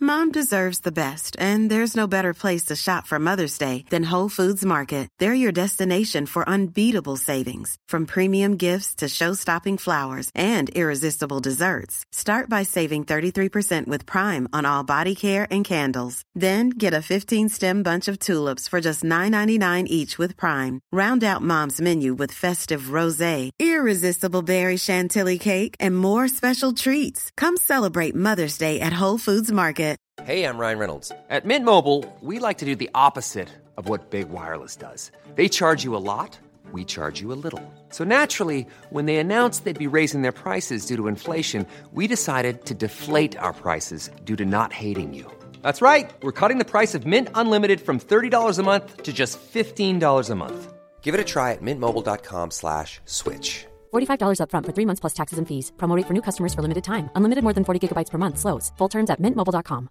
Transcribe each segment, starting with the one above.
Mom deserves the best, and there's no better place to shop for Mother's Day than Whole Foods Market. They're your destination for unbeatable savings, from premium gifts to show-stopping flowers and irresistible desserts. Start by saving 33% with Prime on all body care and candles. Then get a 15-stem bunch of tulips for just $9.99 each with Prime. Round out Mom's menu with festive rosé, irresistible berry chantilly cake, and more special treats. Come celebrate Mother's Day at Whole Foods Market. Hey, I'm Ryan Reynolds. At Mint Mobile, we like to do the opposite of what Big Wireless does. They charge you a lot, we charge you a little. So naturally, when they announced they'd be raising their prices due to inflation, we decided to deflate our prices due to not hating you. That's right. We're cutting the price of Mint Unlimited from $30 a month to just $15 a month. Give it a try at mintmobile.com/switch. $45 up front for 3 months plus taxes and fees. Promo rate for new customers for limited time. Unlimited more than 40 gigabytes per month. Slows full terms at mintmobile.com.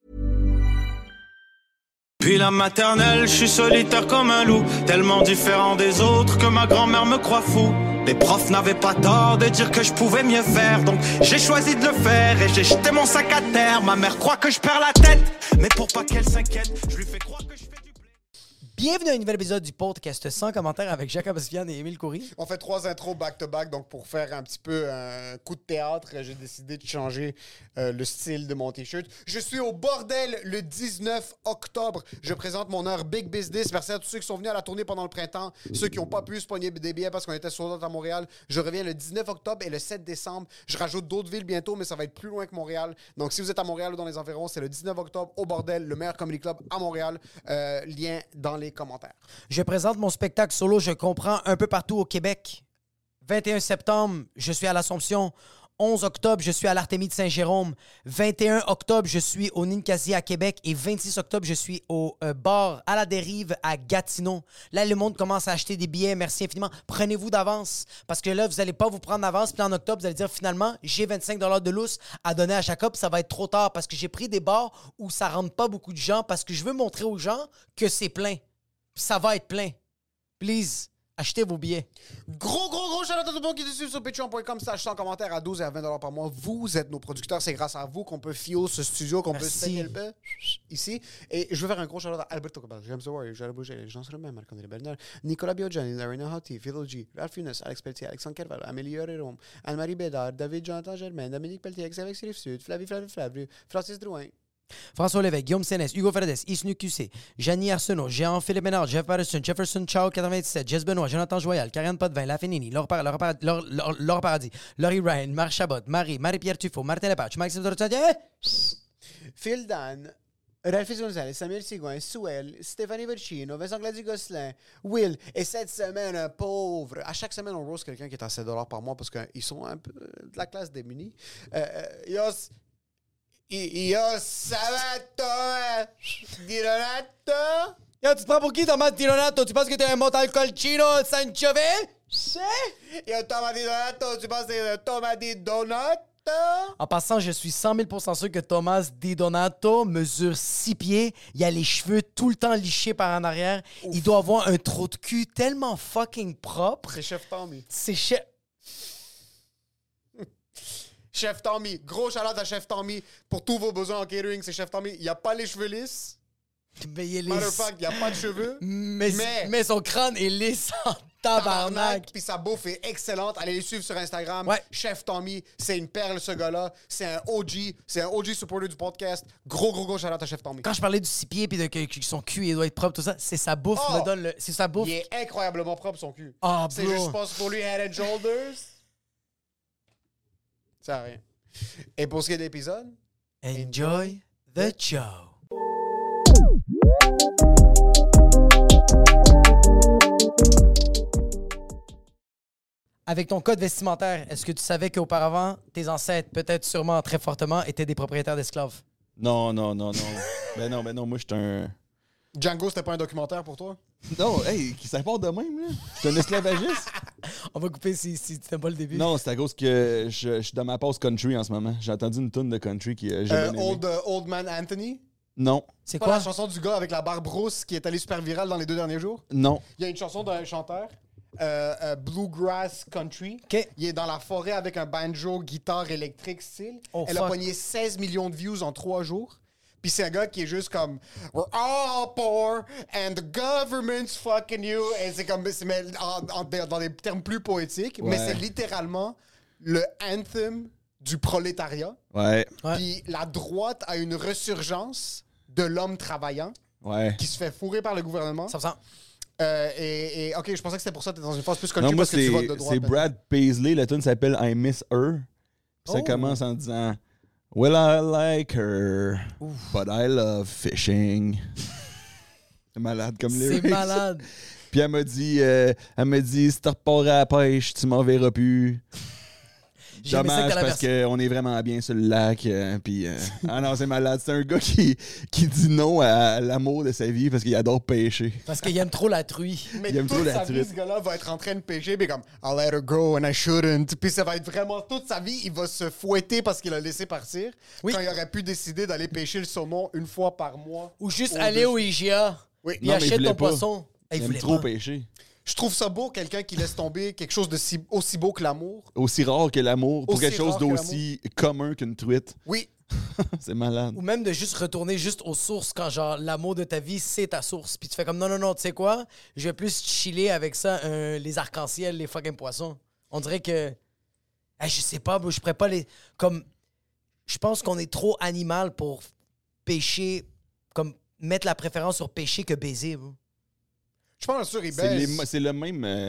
Puis la maternelle, je suis solitaire comme un loup, tellement différent des autres que ma grand-mère me croit fou. Les profs n'avaient pas tort de dire que je pouvais mieux faire, donc j'ai choisi de le faire et j'ai jeté mon sac à terre. Ma mère croit que je perds la tête, mais pour pas qu'elle s'inquiète, je lui fais croire que je fais du blé. Bienvenue à un nouvel épisode du podcast sans commentaire avec Jacob Ospian et Émile Coury. On fait 3 intros back-to-back, donc pour faire un petit peu un coup de théâtre, j'ai décidé de changer le style de mon t-shirt. Je suis au bordel le 19 octobre. Je présente mon heure Big Business. Merci à tous ceux qui sont venus à la tournée pendant le printemps, ceux qui n'ont pas pu se pogner des billets parce qu'on était sold out à Montréal. Je reviens le 19 octobre et le 7 décembre. Je rajoute d'autres villes bientôt, mais ça va être plus loin que Montréal. Donc si vous êtes à Montréal ou dans les environs, c'est le 19 octobre au bordel, le meilleur comedy club à Montréal. Lien dans les commentaires. Je présente mon spectacle solo Je comprends un peu partout au Québec. 21 septembre, je suis à l'Assomption. 11 octobre, je suis à l'Artémide Saint-Jérôme. 21 octobre, je suis au Ninkasi à Québec. Et 26 octobre, je suis au bar à la dérive à Gatineau. Là, le monde commence à acheter des billets. Merci infiniment. Prenez-vous d'avance. Parce que là, vous n'allez pas vous prendre d'avance. Puis en octobre, vous allez dire finalement, j'ai 25 $ de lousse à donner à Jacob. Ça va être trop tard parce que j'ai pris des bars où ça ne rentre pas beaucoup de gens parce que je veux montrer aux gens que c'est plein. Ça va être plein. Please, achetez vos billets. Gros shout-out à tout le monde qui nous suit sur patreon.com/100 commentaires à 12 et à 20 $ par mois. Vous êtes nos producteurs. C'est grâce à vous qu'on peut fio ce studio, qu'on peut se tenir le peu ici. Et je veux faire un gros shout-out à Alberto Cabal, James The Warrior, Jared Bouger, Jean Solomon, Marc-André Bernard, Nicolas Bioggiani, Larina Hoti, Philo G, Ralph Younes, Alex Pelletier, Alexandre Carvalho, Amélie Rome, Anne-Marie Bédard, David Jonathan Germain, Dominique Pelletier, Xavier Rive-Sud, Flavie Francis Drouin, François Lévesque, Guillaume Sénès, Hugo Fernandez, Isnu QC, Janie Arsenault, Jean-Philippe Ménard, Jeff Patterson, Jefferson Chow 97, Jess Benoît, Jonathan Joyal, Karianne Potvin, La Fénini, Laure Paradis, Laurie Ryan, Marc Chabot, Marie-Pierre Tuffaut, Martin Lepage, Maxime Dorotadier, Phil Dan, Ralphie Gonzalez, Samuel Sigouin, Souel, Stéphanie Vercino, Vincent Gladys-Gosselin, Will. Et cette semaine, un pauvre. À chaque semaine, on rose quelqu'un qui est à 7 $ par mois parce qu'ils sont un peu de la classe démunie. Ça va, toi? Dironato? Yo, tu te prends pour qui, Thomas Dironato? Tu penses que t'es un Montalcolcino Sanchove? Yo, Thomas Dironato, tu penses que c'est Thomas Didonato? En passant, je suis 100 000% sûr que Thomas Di Donato mesure 6 pieds. Il a les cheveux tout le temps lichés par en arrière. Ouf. Il doit avoir un trou de cul tellement fucking propre. C'est Chef Tommy. C'est Chef... Chef Tommy. Gros shout-out à Chef Tommy. Pour tous vos besoins en catering, c'est Chef Tommy. Il n'y a pas les cheveux lisses. Mais il Matter of fact, il n'y a pas de cheveux. Mais son crâne est lisse en tabarnak. Puis sa bouffe est excellente. Allez les suivre sur Instagram. Ouais. Chef Tommy, c'est une perle ce gars-là. C'est un OG. C'est un OG supporter du podcast. Gros shout-out à Chef Tommy. Quand je parlais du 6 pieds puis que son cul il doit être propre, tout ça, c'est sa bouffe. C'est sa bouffe. Il est incroyablement propre, son cul. Oh, c'est juste, je pense, pour lui, Head and Shoulders. Ça n'a rien. Et pour ce qui est de l'épisode, enjoy the show. Avec ton code vestimentaire, est-ce que tu savais qu'auparavant, tes ancêtres, peut-être sûrement très fortement, étaient des propriétaires d'esclaves? Non. ben non, moi, je suis un... Django, c'était pas un documentaire pour toi? Non, hey, qui s'importe de même, là. Je suis un esclavagiste. On va couper si c'était pas le début. Non, c'est à cause que je suis dans ma pause country en ce moment. J'ai entendu une toune de country qui j'ai bien aimé. Old Man Anthony? Non. C'est pas quoi? La chanson du gars avec la barbe rousse qui est allée super virale dans les 2 derniers jours? Non. Il y a une chanson d'un chanteur, Bluegrass Country. Okay. Il est dans la forêt avec un banjo, guitare électrique style. Oh, Elle a pogné 16 millions de views en 3 jours. Puis c'est un gars qui est juste comme we're all poor and the government's fucking you. Et c'est comme dans des termes plus poétiques, mais c'est littéralement le anthem du prolétariat. Ouais. Puis la droite a une ressurgence de l'homme travaillant qui se fait fourrer par le gouvernement. Ça me sent. Et OK, je pensais que c'était pour ça que t'es dans une phase plus country Non, moi, parce que tu votes de droite. c'est Brad Paisley. La tune s'appelle I Miss Her. Puis ça commence en disant Well, I like her, but I love fishing. C'est malade comme lyrics. C'est malade. Puis elle m'a dit, si tu repars à la pêche, tu m'en verras plus. Dommage parce qu'on est vraiment bien sur le lac. Ah non, c'est malade. C'est un gars qui dit non à l'amour de sa vie parce qu'il adore pêcher. Parce qu'il aime trop la truie. Mais il aime toute trop la sa vie, truite. ce gars-là va être en train de pêcher, puis comme I'll let her go and I shouldn't. Puis ça va être vraiment toute sa vie, il va se fouetter parce qu'il a laissé partir. Oui. Quand il aurait pu décider d'aller pêcher le saumon une fois par mois. Ou juste aller au IGA. Oui. Il Non, mais achète il voulait ton pas. poisson. Il Il aime voulait trop pas. pêcher. Je trouve ça beau, quelqu'un qui laisse tomber quelque chose de aussi beau que l'amour. Aussi rare que l'amour pour Aussi quelque chose rare que d'aussi commun qu'une truite. Oui. C'est malade. Ou même de juste retourner juste aux sources quand genre l'amour de ta vie c'est ta source. Puis tu fais comme non, tu sais quoi? Je vais plus chiller avec ça, les arcs-en-ciel, les fucking poissons. On dirait que. Je sais pas, je pourrais pas les. Comme. Je pense qu'on est trop animal pour pêcher. Comme mettre la préférence sur pêcher que baiser. Bro. Je pense sûr, il C'est baisse. c'est le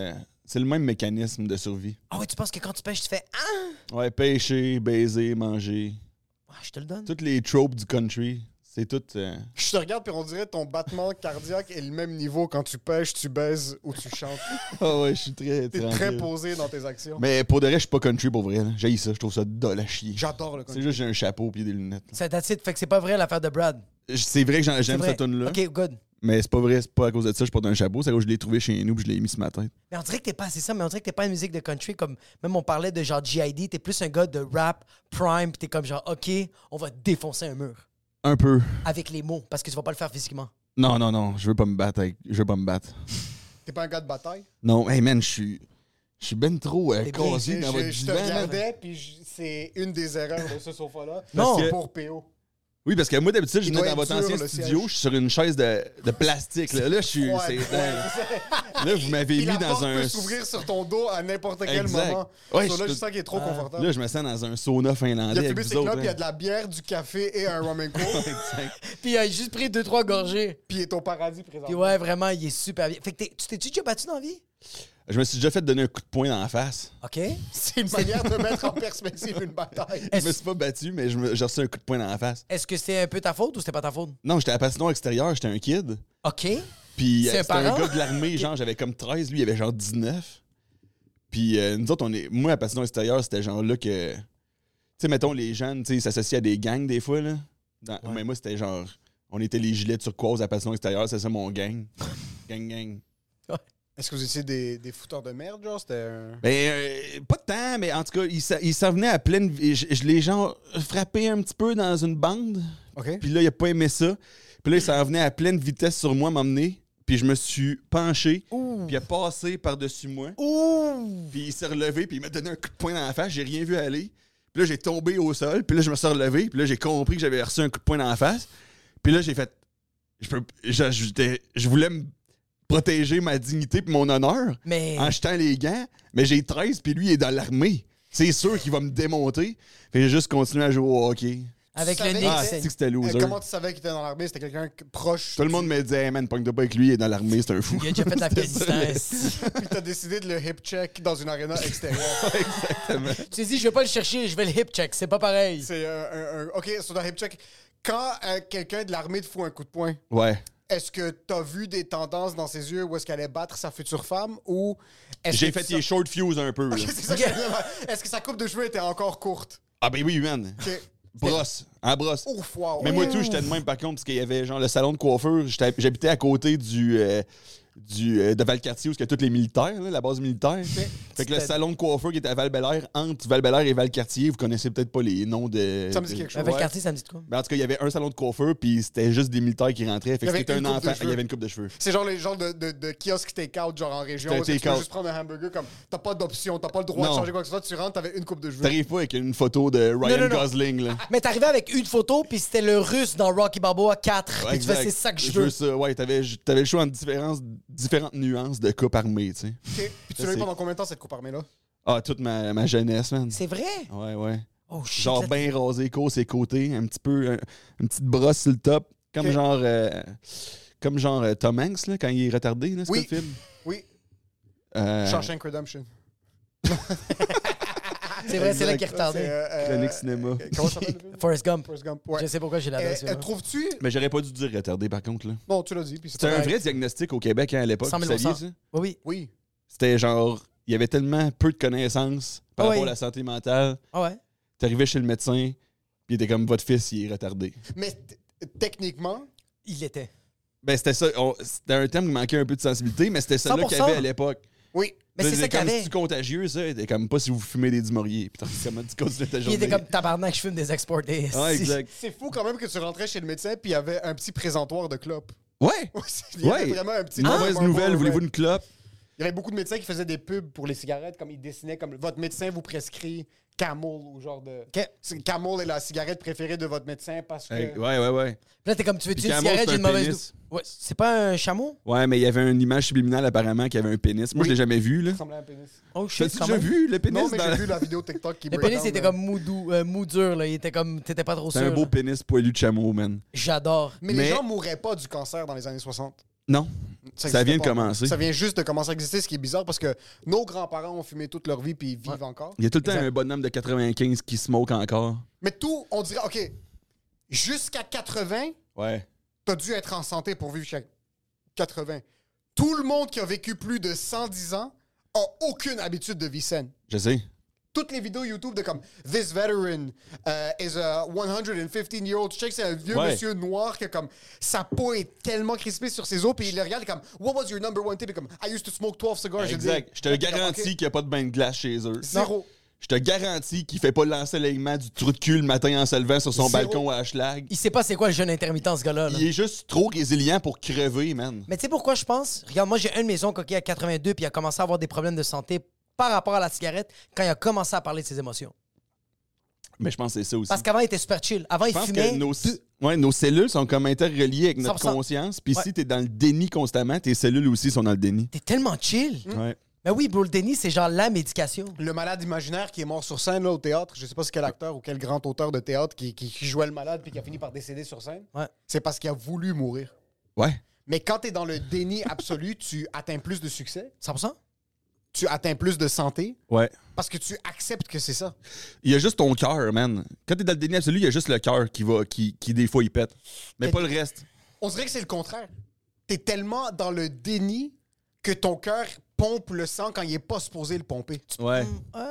même mécanisme de survie. Ah oui, tu penses que quand tu pêches, tu fais Ouais, pêcher, baiser, manger. je te le donne. Toutes les tropes du country, c'est tout... Je te regarde, puis on dirait ton battement cardiaque est le même niveau quand tu pêches, tu baises ou tu chantes. Ah ouais, je suis très T'es tranquille. très posé dans tes actions. Mais pour de vrai, je suis pas country pour vrai. J'haïs ça, je trouve ça dole à chier. J'adore le C'est country. juste j'ai un chapeau et des lunettes. C'est that's it. Fait que c'est pas vrai l'affaire de Brad. C'est vrai que C'est j'aime vrai. cette tune là. OK, good. Mais c'est pas vrai, c'est pas à cause de ça que je porte un chapeau, c'est à cause que je l'ai trouvé chez nous et je l'ai mis sur ma tête. Mais on dirait que t'es pas, c'est ça, mais on dirait que t'es pas une musique de country comme, même on parlait de genre G.I.D., t'es plus un gars de rap, prime, pis t'es comme genre, OK, on va défoncer un mur. Un peu. Avec les mots, parce que tu vas pas le faire physiquement. Non, je veux pas me battre je veux pas me battre. T'es pas un gars de bataille? Non, hey man, je suis ben trop T'es bien, casé dans votre Je te divan. man. regardais, puis c'est une des erreurs de ce sofa-là. Non. C'est pour PO. Oui, parce que moi, d'habitude, je Il venais doit dans être votre dur, ancien le studio, siège. je suis sur une chaise de plastique. Là, je suis... Ouais, c'est- ouais. Là, vous m'avez Puis mis la dans porte un... peut s'ouvrir sur ton dos à n'importe quel Exact. moment. Ouais, So là, je- je sens qu'il est trop confortable. Là, je me sens dans un sauna Il finlandais a avec fumé vous ses autres. clopes, il y a hein. de la bière, du café et un rum and coke. Exact. Puis il a juste pris 2-3 gorgées. Puis il est au paradis présentement. Puis ouais, vraiment, il est super bien. Fait que tu t'es-tu déjà battu dans la vie? Je me suis déjà fait donner un coup de poing dans la face. OK. C'est une manière de mettre en perspective une bataille. Je me suis pas battu, mais j'ai reçu un coup de poing dans la face. Est-ce que c'était un peu ta faute ou c'était pas ta faute? Non, j'étais à la patinoire extérieure, j'étais un kid. OK. Puis C'est un c'était un parent? gars de l'armée, genre j'avais comme 13, lui il avait genre 19. Puis nous autres, moi à la patinoire extérieure, c'était genre là que... Tu sais, mettons, les jeunes, tu sais, ils s'associent à des gangs des fois, là. Mais moi, c'était genre... On était les gilets turquoise à la patinoire extérieure, c'est ça mon gang. gang. Est-ce que vous étiez des fouteurs de merde, genre? C'était un... Ben, pas de temps, mais en tout cas, il s'en venait à pleine... Je l'ai genre frappé un petit peu dans une bande. OK. Puis là, il a pas aimé ça. Puis là, il s'en venait à pleine vitesse sur moi, m'emmener. Puis je me suis penché. Puis il a passé par-dessus moi. Puis il s'est relevé, puis il m'a donné un coup de poing dans la face. J'ai rien vu aller. Puis là, j'ai tombé au sol. Puis là, je me suis relevé. Puis là, j'ai compris que j'avais reçu un coup de poing dans la face. Puis là, j'ai fait... Je voulais me protéger ma dignité puis mon honneur Mais. en jetant les gants. Mais j'ai 13, puis lui, il est dans l'armée. C'est sûr qu'il va me démonter. Fait que j'ai juste continué à jouer au hockey. Avec Tu le savais nez Ah, qui c'est saigne. que c'était loser. Comment tu savais qu'il était dans l'armée? C'était quelqu'un proche. Tout le monde me disait, hey man, pogne-toi pas avec lui, il est dans l'armée, c'est un fou. Il a déjà fait l'Afghanistan. Puis t'as décidé de le hip check dans une arena extérieure. Exactement. Tu t'es dit, je vais pas le chercher, je vais le hip check. C'est pas pareil. C'est OK, sur le hip check. Quand quelqu'un de l'armée te fout un coup de poing, Ouais. est-ce que t'as vu des tendances dans ses yeux où est-ce qu'elle allait battre sa future femme ou est-ce J'ai que fait tu les sens- short fuse un peu. Là. Ok, c'est ça que je veux dire. Est-ce que sa coupe de cheveux était encore courte? Ah ben oui, man. OK. Brosse. En brosse. Ouf, wow. Mais moi, tout, j'étais de même, par contre, parce qu'il y avait genre le salon de coiffure. J'habitais à côté de Valcartier, où il y a tous les militaires, là, la base militaire. Fait que le salon de coiffure qui était à Val-Bélair, entre Val-Bélair et Valcartier, vous connaissez peut-être pas les noms de... Ça me dit quelque chose. Avec Ouais. le quartier, ça me dit de quoi? Mais en tout cas, il y avait un salon de coiffure, puis c'était juste des militaires qui rentraient. Fait Il y que avait c'était une un coupe de enfant, cheveux. il y avait une coupe de cheveux. C'est genre les genres de kiosques take-out, genre en région. C'était Où est-ce que tu peux take-out. juste prendre un hamburger comme t'as pas d'option, t'as pas le droit de Non. changer quoi que ce soit, tu rentres, t'avais une coupe de cheveux. T'arrives pas avec une photo de Ryan non. Gosling, là. Mais t'arrivais avec une photo, puis c'était le russe dans Rocky Balboa 4. Puis tu fais, c'est ça que je veux. Ça. Ouais, t'avais le choix entre différentes nuances de coupe armée, tu sais. OK. Puis tu l'as eu pendant combien de temps, cette coupe armée-là? Ah, toute ma jeunesse, man. C'est vrai? Ouais. Oh shit. Genre bien rasé, court ses côtés, un petit peu, une petite brosse sur le top, comme genre Tom Hanks, là, quand il est retardé, là, c'est Oui. quoi le film? Oui. Euh, Shawshank Redemption. C'est vrai, c'est là qu'il est retardé. Chronique cinéma. Comment ça s'appelle le film? Forrest Gump. Forrest Gump. Ouais. Je sais pourquoi j'ai l'adresse. Trouves-tu... Mais j'aurais pas dû dire retardé, par contre, là. Non, tu l'as dit. Puis C'était un vrai diagnostic au Québec, hein, à l'époque. 100 000 vous saviez ça? Oui. Oui. C'était genre, il y avait tellement peu de connaissances par rapport à la santé mentale. Ah ouais? T'arrivais chez le médecin, puis il était comme, votre fils, il est retardé. Mais techniquement... Il l'était. Ben, c'était ça. C'était un terme qui manquait un peu de sensibilité, mais c'était ça là qu'il y 100%. avait à l'époque. Oui. Mais c'est ça qu'il y comme avait. c'est contagieux, ça. C'était comme pas si vous fumez des Dumorier. Putain, comment tu continues ta Il journée? était comme tabarnak, je fume des exportés. Ouais, exact. C'est fou quand même que tu rentrais chez le médecin puis il y avait un petit présentoir de clopes. Ouais! Il y avait vraiment un petit... Une mauvaise nouvelle, voulez-vous une clope? Il y avait beaucoup de médecins qui faisaient des pubs pour les cigarettes, comme ils dessinaient comme votre médecin vous prescrit Camel ou genre de... Camel est la cigarette préférée de votre médecin parce que... Hey, ouais. Puis là, t'es comme, tu veux Puis une Camel, cigarette, c'est j'ai une un mauvaise... pénis. Ouais, c'est pas un chameau? Ouais, mais il y avait une image subliminale apparemment qui avait un pénis. Moi, je l'ai jamais vu, là. Ça ressemblait à un pénis. Oh shit, T'as-tu quand déjà même. vu le pénis? Non, mais j'ai vu la vidéo TikTok qui Le break pénis, down, il était comme mou dur, là. Il était comme, t'étais pas trop sûr. C'est un beau là. pénis poilu de chameau, man. J'adore. Mais Mais- les gens mouraient pas du cancer dans les années 60. Non. Ça existait vient de pas. commencer. Ça vient juste de commencer à exister, ce qui est bizarre parce que nos grands-parents ont fumé toute leur vie puis ils vivent encore. Il y a tout le temps Exact. un bonhomme de 95 qui smoke encore. Mais tout, on dirait, OK, jusqu'à 80, Ouais. t'as dû être en santé pour vivre jusqu'à 80. Tout le monde qui a vécu plus de 110 ans a aucune habitude de vie saine. Je sais. Toutes les vidéos YouTube de comme This veteran is a 115-year-old. Je sais que c'est un vieux Ouais. monsieur noir que comme sa peau est tellement crispée sur ses os, puis il le regarde comme What was your number one tip? Et comme I used to smoke 12 cigars. Exact. Je te le garantis qu'il n'y a pas de bain de glace chez eux. Zéro. Je te garantis qu'il fait pas l'ensoleillement du trou de cul le matin en se levant sur son Zéro. balcon à Hochelag. Il sait pas c'est quoi le jeûne intermittent, ce gars-là. là. Il est juste trop résilient pour crever, man. Mais tu sais pourquoi je pense? Regarde, moi, j'ai un de mes oncles qui a 82 puis il a commencé à avoir des problèmes de santé par rapport à la cigarette quand il a commencé à parler de ses émotions. Mais je pense que c'est ça aussi. Parce qu'avant, il était super chill. Avant, Je il pense fumait. que nos cellules sont comme interreliées avec notre 100%. conscience. Puis Ouais. si t'es dans le déni constamment, tes cellules aussi sont dans le déni. T'es tellement chill. Ouais. Mais oui, bro, le déni, c'est genre la médication. Le malade imaginaire qui est mort sur scène là, au théâtre, je sais pas c'est quel acteur ou quel grand auteur de théâtre qui jouait le malade puis qui a fini par décéder sur scène, Ouais. c'est parce qu'il a voulu mourir. Ouais. Mais quand t'es dans le déni absolu, tu atteins plus de succès, 100%? tu atteins plus de santé Ouais. parce que tu acceptes que c'est ça. Il y a juste ton cœur, man. Quand t'es dans le déni absolu, il y a juste le cœur qui des fois, il pète. Mais pas le reste. On dirait que c'est le contraire. T'es tellement dans le déni que ton cœur pompe le sang quand il est pas supposé le pomper. Ouais.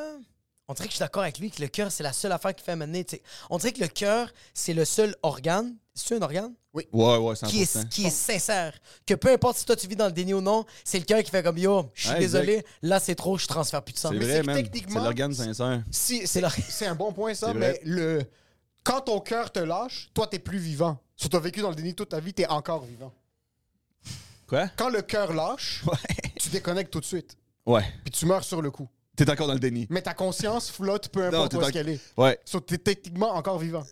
On dirait que je suis d'accord avec lui que le cœur, c'est la seule affaire qui fait mener. On dirait que le cœur, c'est le seul organe. C'est un organe? Ouais, 100%. Qui est sincère. Que peu importe si toi tu vis dans le déni ou non, c'est le cœur qui fait comme yo, je suis Ouais, désolé, là c'est trop, je transfère plus de sang. C'est Mais vrai, c'est que man. techniquement- C'est l'organe sincère. C'est un bon point, ça, C'est mais vrai. quand ton cœur te lâche, toi, t'es plus vivant. Si tu as vécu dans le déni toute ta vie, t'es encore vivant. Quoi? Quand le cœur lâche, tu déconnectes tout de suite. Ouais. Puis tu meurs sur le coup. T'es encore dans le déni. Mais ta conscience flotte peu Non, importe t'es où est-ce en- qu'elle est. Ouais. So, t'es techniquement encore vivant.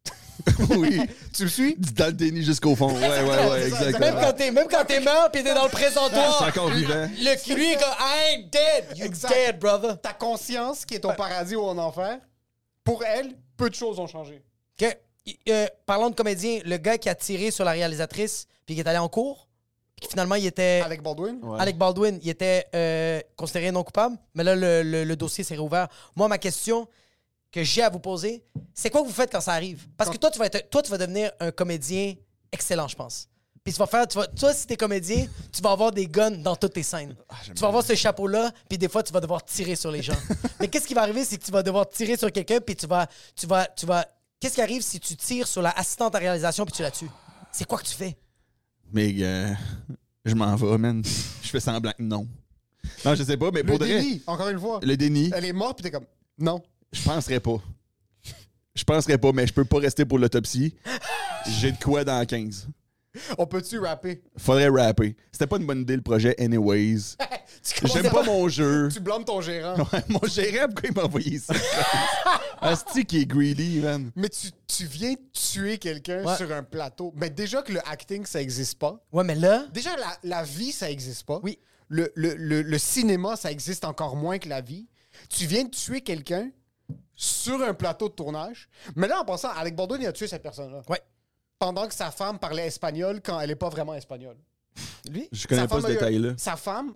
Oui. Tu me suis? Dans le déni jusqu'au fond. Ouais, C'est ça, exactement. Même quand t'es mort pis t'es dans le présentoir, C'est encore vivant. le lui est comme I ain't dead, you Exact. dead, brother. Ta conscience, qui est ton paradis ou en enfer, pour elle, peu de choses ont changé. OK. Parlons de comédien, le gars qui a tiré sur la réalisatrice puis qui est allé en cours, puis qui finalement il était Avec Baldwin? Ouais. Alec Baldwin, il était considéré non coupable, mais là le dossier s'est réouvert. Moi, ma question que j'ai à vous poser, c'est quoi que vous faites quand ça arrive? Parce que toi, tu vas devenir un comédien excellent, je pense. Puis toi, si t'es comédien, tu vas avoir des guns dans toutes tes scènes. Tu vas avoir ce chapeau-là, puis des fois, tu vas devoir tirer sur les gens. Mais qu'est-ce qui va arriver, c'est que tu vas devoir tirer sur quelqu'un, puis tu vas... Qu'est-ce qui arrive si tu tires sur la assistante à réalisation, puis tu la tues? C'est quoi que tu fais? Mais je m'en vais, man. Je fais semblant que non. Non, je sais pas, mais Le pour de vrai, déni, encore une fois. le déni, Elle est morte, puis t'es comme, non. je penserais pas. Je penserais pas, mais je peux pas rester pour l'autopsie. J'ai de quoi dans 15. On peut-tu rapper? Faudrait rapper. C'était pas une bonne idée, le projet, anyways. J'aime pas mon jeu. Tu blâmes ton gérant. Ouais, mon gérant, pourquoi il m'a envoyé ça? Asti qui est greedy, man. Mais tu viens tuer quelqu'un Ouais. sur un plateau. Mais déjà que le acting, ça existe pas. Ouais, mais là, Déjà, la vie, ça existe pas. Oui. Le cinéma, ça existe encore moins que la vie. Tu viens de tuer quelqu'un sur un plateau de tournage. Mais là, en passant, Alec Baldwin, il a tué cette personne-là. ouais. Pendant que sa femme parlait espagnol quand elle n'est pas vraiment espagnole. Lui? Je connais Sa pas femme ce a eu- détail-là. Sa femme,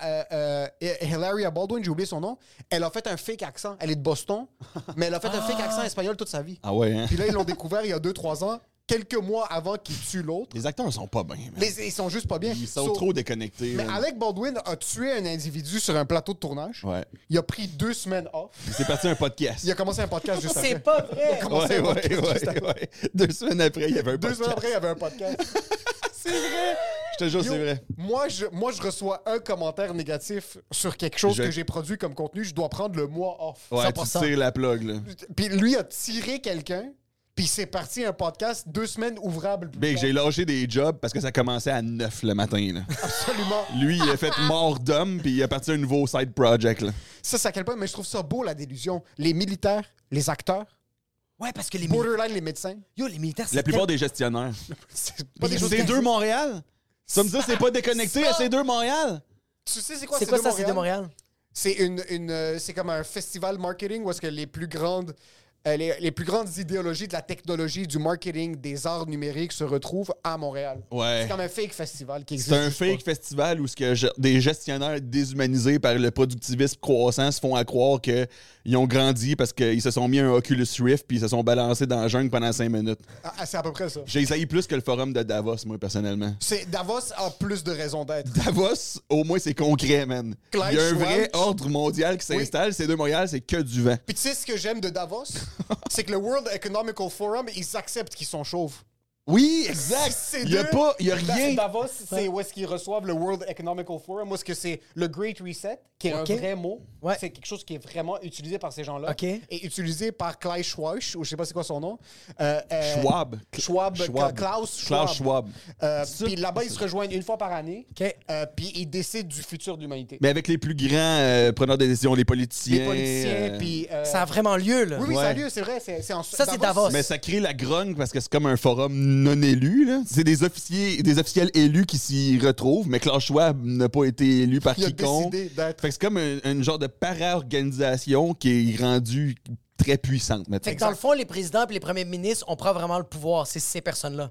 Hilaria Baldwin, j'ai oublié son nom, elle a fait un fake accent. Elle est de Boston, mais elle a fait un fake accent espagnol toute sa vie. Ah ouais, hein? Puis là, ils l'ont découvert il y a 2-3 ans, quelques mois avant qu'il tue l'autre. Les acteurs sont pas bien, man. Ils sont juste pas bien. Ils sont So- trop déconnectés. Mais man. Alec Baldwin a tué un individu sur un plateau de tournage. Ouais. Il a pris 2 semaines off. C'est parti un podcast. Il a commencé un podcast juste après. C'est pas vrai! commencé un podcast juste après. ouais. 2 semaines après, il y avait un 2 podcast. semaines après, il y avait un podcast. C'est vrai. Je te jure, Yo, c'est vrai. Moi, je reçois un commentaire négatif sur quelque chose Je- que j'ai produit comme contenu. Je dois prendre le mois off. Ouais, 100%. tu tires la plug, là. Puis lui a tiré quelqu'un, puis c'est parti un podcast 2 semaines ouvrables. plus Big, tard. j'ai lâché des jobs parce que ça commençait à 9 le matin, là. Absolument. Lui, il a fait mort d'homme, puis il a parti un nouveau side project, là. Ça, c'est à quel point, mais je trouve ça beau, la délusion. Les militaires, les acteurs, Ouais, parce que les militaires. borderline, les médecins. Yo, les militaires, c'est. La plupart des gestionnaires. C'est pas des choses C'est qui deux existent. Montréal? Ça me dit c'est pas déconnecté Ça- à ces deux Montréal? Tu sais, c'est quoi, C'est quoi ça, c'est de Montréal? C'est comme un festival marketing où est-ce que les plus grandes idéologies de la technologie, du marketing, des arts numériques se retrouvent à Montréal. Ouais. C'est comme un fake festival qui existe. C'est un juste fake pas. festival où des gestionnaires déshumanisés par le productivisme croissant se font à croire qu'ils ont grandi parce qu'ils se sont mis un Oculus Rift puis ils se sont balancés dans la jungle pendant 5 minutes. Ah, c'est à peu près ça. J'ai essayé plus que le forum de Davos, moi, personnellement. Davos a plus de raisons d'être. Davos, au moins, c'est concret, man. Clyde Il y a un Schwab. vrai ordre mondial qui s'installe. Ces deux Montréal, c'est que du vent. Puis tu sais ce que j'aime de Davos? C'est que le World Economical Forum, ils acceptent qu'ils sont chauves. Oui, exact. C'est Il y a deux- pas, il y a rien. Davos, c'est où est-ce qu'ils reçoivent le World Economical Forum, où est-ce que c'est le Great Reset, qui est Ok. un vrai mot. Ouais. C'est quelque chose qui est vraiment utilisé par ces gens-là. Ok. Et utilisé par Klaus Schwab, ou je sais pas c'est quoi son nom. Schwab. Klaus Schwab. Schwab. Puis là-bas, ils se rejoignent une fois par année. OK. Puis ils décident du futur de l'humanité. Mais avec les plus grands preneurs de décision, les politiciens. Les politiciens, puis... Ça a vraiment lieu, là. Oui, ça a Ouais. lieu, c'est vrai. Ça, c'est Davos. Mais ça crée la grogne parce que c'est comme un forum non élu. Là. C'est des officiels élus qui s'y retrouvent, mais Klaus Schwab n'a pas été élu par Il a quiconque. décidé d'être... Fait que c'est comme un genre de para-organisation qui est rendue très puissante. Maintenant. Fait que dans le fond, les présidents et les premiers ministres, on prend vraiment le pouvoir. C'est ces personnes-là.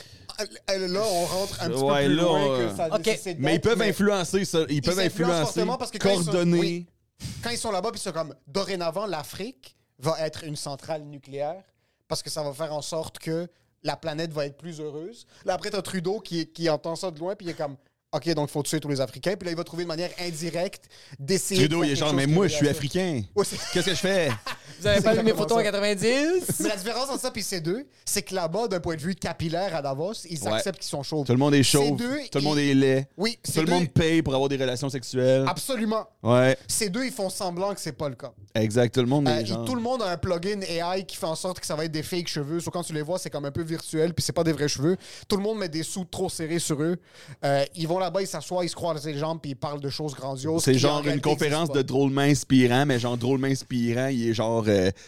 Là, on rentre un petit Ouais, peu plus là, loin que ça ok. nécessite Mais ils d'être, peuvent influencer ça. Ils peuvent s'influencent influencer, fortement parce que quand ils sont- coordonner. oui. Quand ils sont là-bas, puis c'est comme, dorénavant, l'Afrique va être une centrale nucléaire parce que ça va faire en sorte que la planète va être plus heureuse. Là, après, t'as Trudeau qui entend ça de loin, puis il est comme, OK, donc il faut tuer tous les Africains. Puis là, il va trouver une manière indirecte d'essayer Trudeau, de il est faire genre, quelque mais chose moi, qui je suis est africain. Ouais, c'est- Qu'est-ce que je fais? Vous avez pas vu mes exactement photos en ça. 90? Mais la différence entre ça et ces deux, c'est que là-bas, d'un point de vue capillaire à Davos, ils Ouais. acceptent qu'ils sont chauves. Tout le monde est Ces chauve. deux, Tout le monde ils- est laid. Oui, Tout ces le deux- monde paye pour avoir des relations sexuelles. Absolument. Ouais, Ces deux, ils font semblant que c'est pas le cas. exact. Tout le monde est genre... Tout le monde a un plugin AI qui fait en sorte que ça va être des fake cheveux. Sauf quand tu les vois, c'est comme un peu virtuel, puis c'est pas des vrais cheveux. Tout le monde met des sous trop serrés sur eux. Ils vont là-bas, ils s'assoient, ils se croisent les jambes, puis ils parlent de choses grandioses. C'est qui, en genre une réalité, conférence existent de pas. drôlement inspirant, mais genre drôlement inspirant, il est genre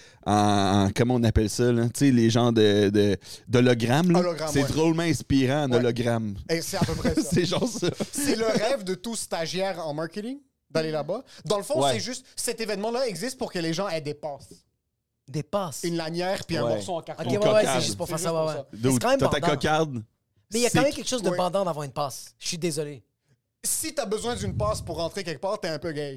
comment on appelle ça, là? Tu sais, les gens d'hologrammes, là. Hologramme, C'est ouais. drôlement inspirant en Ouais. hologramme. Et c'est à peu près ça. C'est genre ça. C'est le rêve de tout stagiaire en marketing d'aller là-bas. Dans le fond, Ouais. c'est juste cet événement-là existe pour que les gens aient des passes. Des passes. Une lanière puis un Ouais. morceau en carton. Ok, ouais, cocarde. c'est juste pour faire C'est ça, juste ouais, pour ouais. ça. Mais c'est Dude, quand même t'as ta bandant. cocarde. Mais il y a quand même C'est- quelque chose de Ouais. bandant d'avoir une passe. Je suis désolé. Si t'as besoin d'une passe pour rentrer quelque part, t'es un peu gay.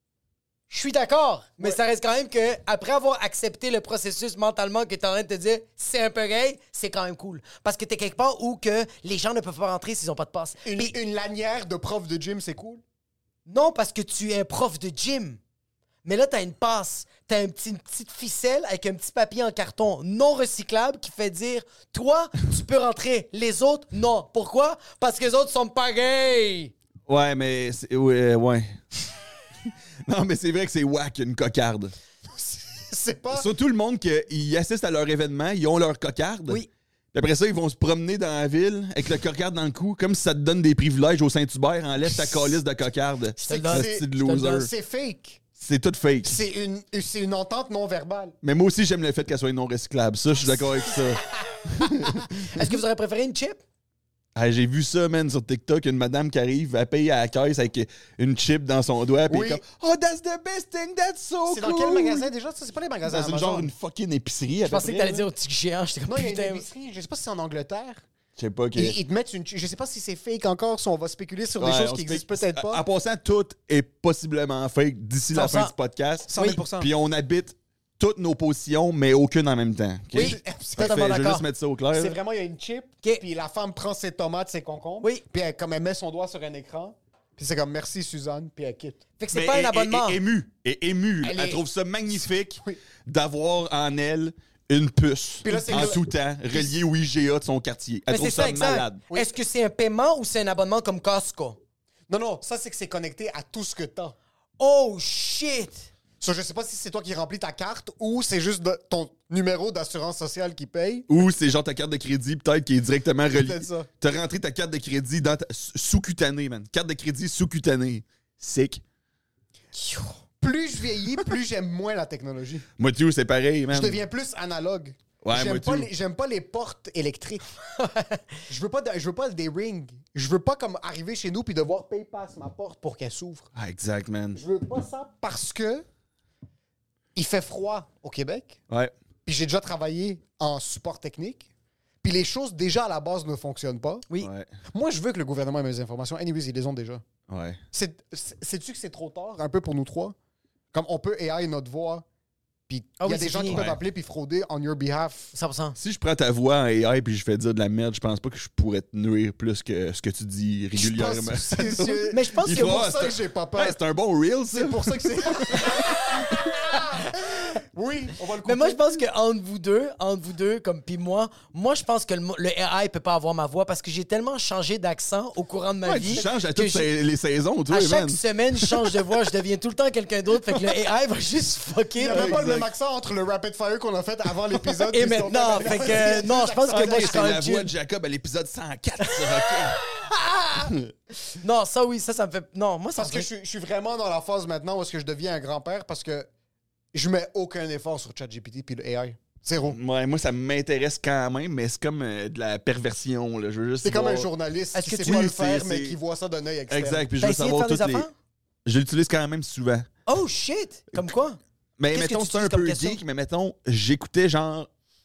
Je suis d'accord, mais Ouais. ça reste quand même que après avoir accepté le processus mentalement que tu es en train de te dire c'est un peu gay, c'est quand même cool. Parce que tu es quelque part où que les gens ne peuvent pas rentrer s'ils n'ont pas de passe. Puis- Une lanière de prof de gym, c'est cool. non, parce que tu es un prof de gym. Mais là, tu as une passe. Tu as une petite ficelle avec un petit papier en carton non recyclable qui fait dire toi, tu peux rentrer. Les autres, non. Pourquoi? Parce que les autres sont pas gays. Ouais, mais... ouais. Non, mais c'est vrai que c'est whack, une cocarde. C'est pas. Surtout le monde qui assiste à leur événement, ils ont leur cocarde. Oui. Puis après ça, ils vont se promener dans la ville avec le cocarde dans le cou, comme si ça te donne des privilèges au Saint-Hubert. Enlève ta calice de cocarde. C'est de loser. C'est fake. C'est tout fake. C'est une entente non verbale. Mais moi aussi, j'aime le fait qu'elle soit non recyclable. Ça, je suis d'accord avec ça. Est-ce que vous auriez préféré une chip? Ah, j'ai vu ça, man, sur TikTok. Une madame qui arrive, elle paye à la caisse avec une chip dans son doigt. Puis Oui. elle est comme, oh, that's the best thing, that's so C'est cool. dans quel magasin déjà? Ça, c'est pas les magasins Dans une Amazon. genre une fucking épicerie. Je pensais que t'allais dire au petit géant. J'étais comme Non, il y a putain. une épicerie. Je sais pas si c'est en Angleterre. Je sais pas. Ils te mettent une... Je sais pas si c'est fake encore, si on va spéculer sur des Ouais, choses on qui se existent fait- peut-être pas. En passant, tout est possiblement fake d'ici la 100%. fin du podcast. 100 Puis on habite toutes nos positions, mais aucune en même temps. OK? Oui, Parfait, totalement je vais d'accord. juste mettre ça au clair. C'est là. vraiment, il y a une chip, Ok. puis la femme prend ses tomates, ses concombres, Oui. puis comme elle met son doigt sur un écran, puis c'est comme merci Suzanne, puis elle quitte. Fait que c'est Mais pas un elle- abonnement. Elle est émue. Elle Elle est- trouve ça magnifique Oui. d'avoir en elle une puce Puis là, c'est en que- tout temps reliée au IGA de son quartier. Elle Mais trouve c'est ça, ça exact. malade. Oui. Est-ce que c'est un paiement ou c'est un abonnement comme Costco? Non, ça c'est que c'est connecté à tout ce que t'as. Oh shit! So, je sais pas si c'est toi qui remplis ta carte ou c'est juste ton numéro d'assurance sociale qui paye. Ou c'est genre ta carte de crédit, peut-être, qui est directement reliée. Peut-être ça. T'as rentré ta carte de crédit dans sous-cutanée, man. Carte de crédit sous-cutanée. Sick. Plus je vieillis, plus j'aime moins la technologie. Moi, tout, c'est pareil, man. Je deviens plus analogue. Ouais, moi, J'aime pas, tout. j'aime pas les portes électriques. je veux pas des rings. Je veux pas comme arriver chez nous puis devoir passe ma porte pour qu'elle s'ouvre. Ah, exact, man. Je veux pas ça parce que il fait froid au Québec. Ouais. Puis j'ai déjà travaillé en support technique. Puis les choses déjà à la base ne fonctionnent pas. Oui. Ouais. Moi, je veux que le gouvernement ait mes informations. Anyways, ils les ont déjà. Ouais. Sais-tu que c'est trop tard, un peu pour nous trois? Comme on peut AI notre voix, puis Ah il y a oui, des c'est gens qui fini. peuvent Ouais. appeler puis frauder on your behalf. 100%. Si je prends ta voix en AI puis je fais dire de la merde, je pense pas que je pourrais te nuire plus que ce que tu dis régulièrement. Mais je pense Il que faut- C'est Ah, pour ça que c'est- j'ai pas peur. Ouais, c'est un bon reel, ça. C'est pour ça que c'est... Oui, on va le couper. Mais moi, je pense que entre vous deux, comme puis moi, je pense que le AI peut pas avoir ma voix parce que j'ai tellement changé d'accent au courant de ma Ouais, vie. tu changes à que toutes les saisons, toi, à man. chaque semaine, je change de voix, je deviens tout le temps quelqu'un d'autre. Fait que le AI va juste Il fucker. n'y avait puis- pas le même accent entre le rapid fire qu'on a fait avant l'épisode. Et puis ce qu'on maintenant, fait fait que non, je pense que Ok, moi je suis c'est quand la même voix chill. de Jacob à l'épisode 104, ça, ok. Non, ça oui, ça me fait. Non, moi ça Parce me que fait- je suis vraiment dans la phase maintenant où est-ce que je deviens un grand-père parce que je mets aucun effort sur ChatGPT puis le AI. Zéro. Ouais, moi, ça m'intéresse quand même, mais c'est comme de la perversion, là. Je veux juste C'est comme voir- un journaliste Est-ce qui que sait tu- pas Oui, le faire, c'est- mais c'est- qui voit ça d'un œil externe. Exact, puis je T'as veux essayé de savoir faire des toutes les... affaires? Je l'utilise quand même souvent. Oh shit! Comme quoi? Mais Qu'est-ce que mettons, tu c'est un utilises comme peu question? geek, mais mettons, j'écoutais genre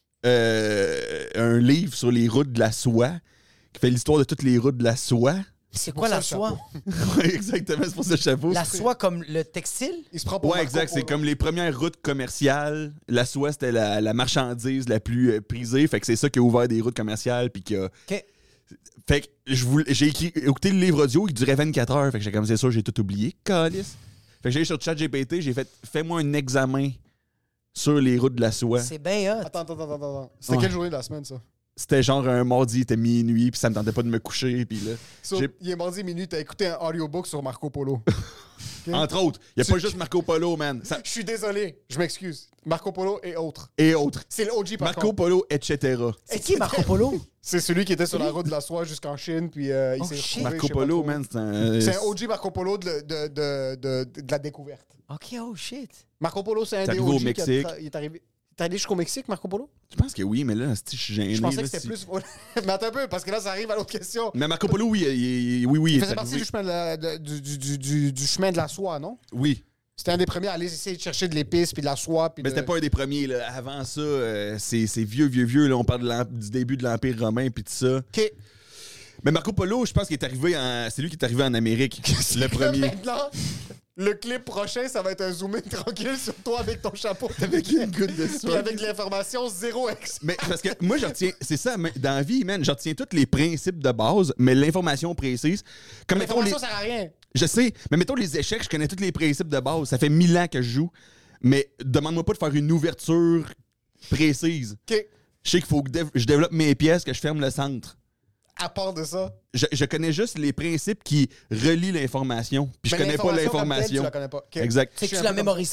un livre sur les routes de la soie, qui fait l'histoire de toutes les routes de la soie. C'est pour quoi ça la le soie? Ouais, exactement, c'est pour ce chapeau. La soie comme le textile? Il se prend pour Ouais, Marco exact. C'est Polo. comme les premières routes commerciales. La soie, c'était la marchandise la plus prisée. Fait que c'est ça qui a ouvert des routes commerciales. Puis qui a... OK. Fait que j'ai écouté le livre audio, il durait 24 heures. Fait que j'ai comme c'est ça, j'ai tout oublié. Calice. Fait que j'ai allé sur ChatGPT, j'ai fait fais-moi un examen sur les routes de la soie. C'est bien hot. Attends. C'était Ouais. quelle journée de la semaine, ça? C'était genre un mardi, il était minuit, puis ça me tentait pas de me coucher. Puis là, So, j'ai- il est mardi minuit, t'as écouté un audiobook sur Marco Polo. Ok? entre autres, il n'y a pas juste Marco Polo, man. Je suis désolé, je m'excuse. Marco Polo et autres. Et autres. C'est le OG par Marco contre. Polo, etc. C'est qui Marco Polo? C'est celui qui était sur la route de la soie jusqu'en Chine, puis il Oh, s'est shit. retrouvé, Marco je sais pas Polo, trop. man, c'est un. C'est un OG Marco Polo de la découverte. OK, oh shit. Marco Polo, c'est un C'est des arrivé au OG qui a Mexique. il est arrivé. T'es allé jusqu'au Mexique, Marco Polo? Je pense que oui, mais là, je suis gêné. Je pensais là, que c'était si- plus... Mais attends un peu, parce que là, ça arrive à l'autre question. Mais Marco Polo, oui, oui, Il il est faisait partie arrivé. du chemin du chemin de la soie, non? Oui, C'était un des premiers à aller essayer de chercher de l'épice, puis de la soie, puis mais de... c'était pas un des premiers. Là. Avant ça, c'est vieux. Là. On parle du début de l'Empire romain puis tout ça. OK. Mais Marco Polo, je pense qu'il est arrivé c'est lui qui est arrivé en Amérique. Le premier. Maintenant, le clip prochain, ça va être un zoom-in tranquille sur toi avec ton chapeau. Avec une goutte de Puis soie. avec de l'information, zéro ex. Mais parce que moi, je retiens, c'est ça, mais dans la vie, man, je retiens tous les principes de base, mais l'information précise. Comme mettons L'information sert à rien. Je sais, mais mettons les échecs, je connais tous les principes de base. Ça fait 1000 ans que je joue, mais demande-moi pas de faire une ouverture précise. OK. Je sais qu'il faut que je développe mes pièces, que je ferme le centre. À part de ça. Je connais juste les principes qui relient l'information, puis je Mais connais pas l'information comme telle, l'information. tu la connais pas. OK. Exact. C'est que Je suis tu un la peu comme- mémorises pas.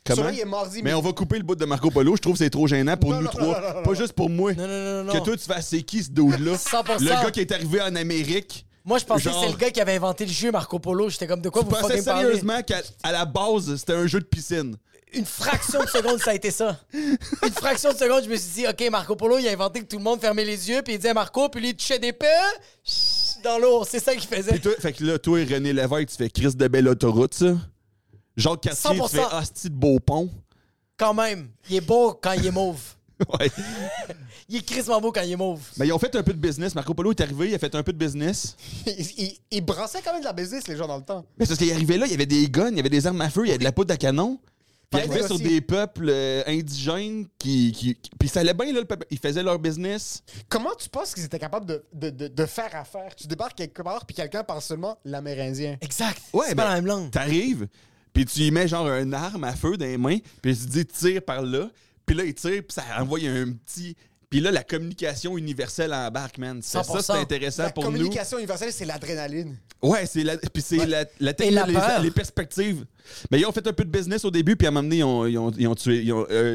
Comment? Celui-là, il est mardi. Mais on va couper le bout de Marco Polo. Je trouve que c'est trop gênant pour Non, nous non, trois. non, non, non, Pas non. juste pour moi. Non. Que toi, tu fasses c'est qui ce dude-là? 100%. Le gars qui est arrivé en Amérique. Moi, je pensais Genre- que c'est le gars qui avait inventé le jeu Marco Polo. J'étais comme, de quoi Tu vous pensais fucking parlez? sérieusement qu'à la base, c'était un jeu de piscine. Une fraction de seconde, ça a été ça. Une fraction de seconde, je me suis dit, OK, Marco Polo, il a inventé que tout le monde fermait les yeux, puis il disait Marco, puis lui, il touchait des peurs dans l'eau. C'est ça qu'il faisait. Puis toi, fait que là, toi, René Lévesque, tu fais Chris de belle autoroute, ça. Jacques Cartier, tu 100%. fais Hostie de beau pont. Quand même, il est beau quand il est mauve. Ouais. Il est crissement beau quand il est mauve. Mais ils ont fait un peu de business. Marco Polo est arrivé, il a fait un peu de business. Il brassait quand même de la business, les gens, dans le temps. Mais c'est parce qu'il arrivait là, il y avait des guns, il y avait des armes à feu, il y avait de la poudre à canon. Puis il Fallait arrivait sur négocier. des peuples indigènes qui. Puis ça allait bien, là, le peuple. Ils faisaient leur business. Comment tu penses qu'ils étaient capables de faire affaire? Tu débarques quelque part, puis quelqu'un parle seulement l'amérindien. Exact. Ouais, c'est ben, pas la même langue. T'arrives, puis tu y mets genre une arme à feu dans les mains, puis tu dis tire par là, puis là il tire, puis ça envoie un petit. Puis là, la communication universelle embarque, man. Ça, 100%. c'est intéressant La pour nous. communication universelle, c'est l'adrénaline. Ouais, c'est puis c'est la Et la technologie, peur. les perspectives. Mais ils ont fait un peu de business au début, puis à un moment donné, ils ont tué,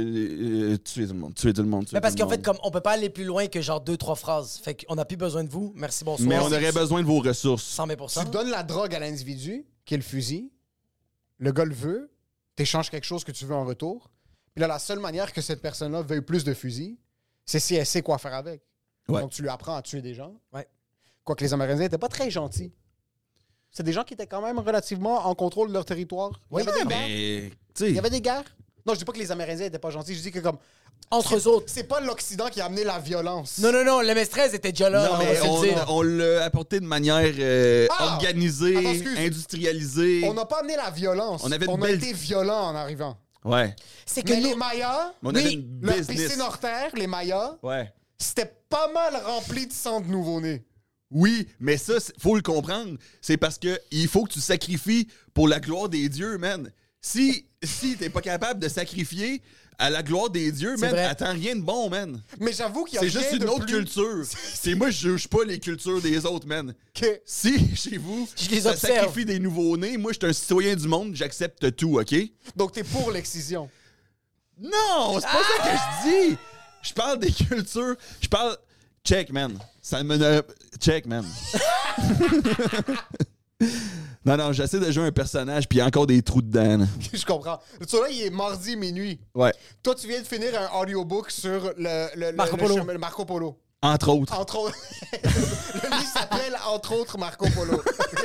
tué tout le monde. Tué tout le monde. Mais parce qu'en fait, comme on peut pas aller plus loin que genre 2-3 phrases. Fait qu'on a plus besoin de vous. Merci, bonsoir. Mais on aurait besoin de vos ressources. 100 Tu donnes la drogue à l'individu, qui est le fusil. Le gars le veut. T'échanges quelque chose que tu veux en retour. Puis là, la seule manière que cette personne-là veuille plus de fusils, c'est si elle sait quoi faire avec. Ouais. Donc, tu lui apprends à tuer des gens. Ouais. Quoique les Amérindiens n'étaient pas très gentils. C'est des gens qui étaient quand même relativement en contrôle de leur territoire. Il y avait des guerres. Mais, tu Il y sais, avait des guerres. Non, je dis pas que les Amérindiens n'étaient pas gentils. Je dis que comme... Entre eux autres. C'est pas l'Occident qui a amené la violence. Non, le MS-13 était déjà là. non, on mais va se le dire. on l'a apporté de manière organisée, Attends, excuse. industrialisée. On n'a pas amené la violence. On avait une a belle- été violents en arrivant. Ouais. C'est que Mais nous... les Mayas, On avait une leur business. piscine hors terre, les Mayas, Ouais. c'était pas mal rempli de sang de nouveau-nés. Oui, mais ça, faut le comprendre. C'est parce que il faut que tu sacrifies pour la gloire des dieux, man. Si t'es pas capable de sacrifier à la gloire des dieux, man, vrai. attends rien de bon, man. Mais j'avoue qu'il y a C'est rien juste une de autre plus culture. C'est moi, je juge pas les cultures des autres, man. que... Si, chez vous, Je les ça observe. sacrifie des nouveaux-nés, moi, je suis un citoyen du monde, j'accepte tout, OK? Donc, t'es pour l'excision. Non, c'est pas ça que je dis. Je parle des cultures. Je parle... Check, man. Ça me... Check, man. Non, j'essaie de jouer un personnage, puis il y a encore des trous dedans. là. Je comprends. Celui-là, il est mardi minuit. Ouais. Toi, tu viens de finir un audiobook sur Marco Polo. le Marco Polo. Entre autres. Entre autres. Le livre s'appelle Entre autres Marco Polo.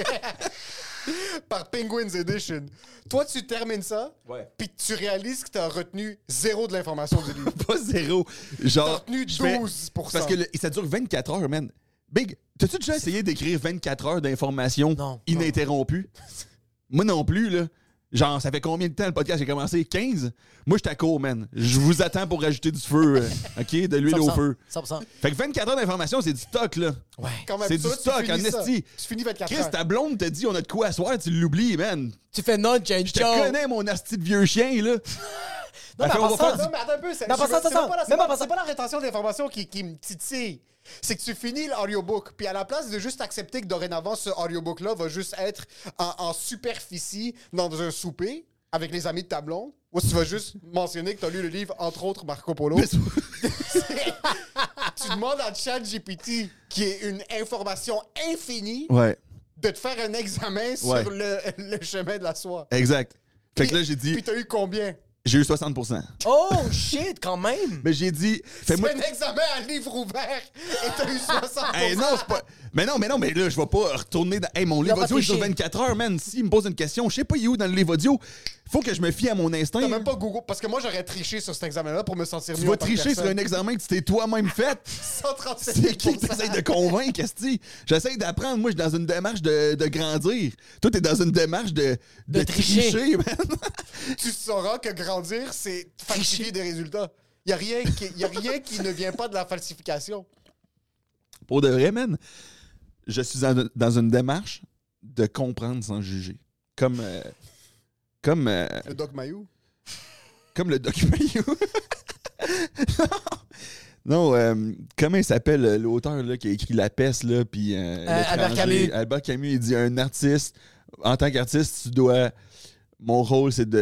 Par Penguins Edition. Toi, tu termines ça, Ouais. puis tu réalises que tu as retenu zéro de l'information du livre. Pas zéro. Tu as Genre... retenu je fais- 12%. Parce que ça dure 24 heures, man. Big, t'as-tu déjà essayé d'écrire 24 heures d'informations Non. ininterrompues? Moi non plus, là. Genre, ça fait combien de temps le podcast a commencé? 15? Moi, je suis à court, man. Je vous attends pour rajouter du feu, OK? De l'huile au 100%. feu. 100%. Fait que 24 heures d'informations, c'est du stock, là. Ouais. Quand même, c'est toi, du tu stock, finis en ça. esti. Tu finis 24 Chris, heures. ta blonde t'a dit on a de quoi asseoir, tu l'oublies, man. Tu fais non, j'ai une Je te connais, mon asti de vieux chien, là. Non, Elle fait, mais en on va passant- faire Non, mais attends un peu. C'est Non, pas ça, c'est attends, pas la- même pas c'est pas la rétention d'informations qui me titille. C'est que tu finis l'audiobook, puis à la place de juste accepter que dorénavant, ce audiobook-là va juste être en superficie dans un souper avec les amis de ta blonde, ou tu vas juste mentionner que tu as lu le livre, entre autres, Marco Polo. Mais Tu demandes à ChatGPT, qui est une information infinie, Ouais, de te faire un examen Ouais. sur le chemin de la soie. exact. Fait que là, j'ai dit, Puis t'as eu combien? j'ai eu 60%. Oh, shit, quand même. Mais j'ai dit, fais-moi... C'est un examen à livre ouvert et t'as eu 60%. Hey, non, c'est pas. Mais non, mais là, je vais pas retourner dans. Hey, mon livre pas audio est sur triché. 24 heures, man. S'il me pose une question, je sais pas il est où dans le livre audio. Faut que je me fie à mon instinct. T'as même pas Google. Parce que moi, j'aurais triché sur cet examen-là pour me sentir Tu mieux. vas en tant que tricher sur personne. un examen que tu t'es toi-même fait. 137 C'est qui que t'essayes de convaincre, Esti? J'essaie d'apprendre. Moi, je suis dans une démarche de grandir. Toi, t'es dans une démarche de tricher. tricher, man. Tu sauras que grandir, c'est falsifier des résultats. Il y a rien qui ne vient pas de la falsification. Pour de vrai, man, je suis dans une démarche de comprendre sans juger. Comme Le Doc Mayou. comme le document. Non, comment il s'appelle l'auteur là, qui a écrit La Peste, là, puis Albert L'étranger? Camus. Albert Camus, il dit un artiste, en tant qu'artiste, mon rôle, c'est de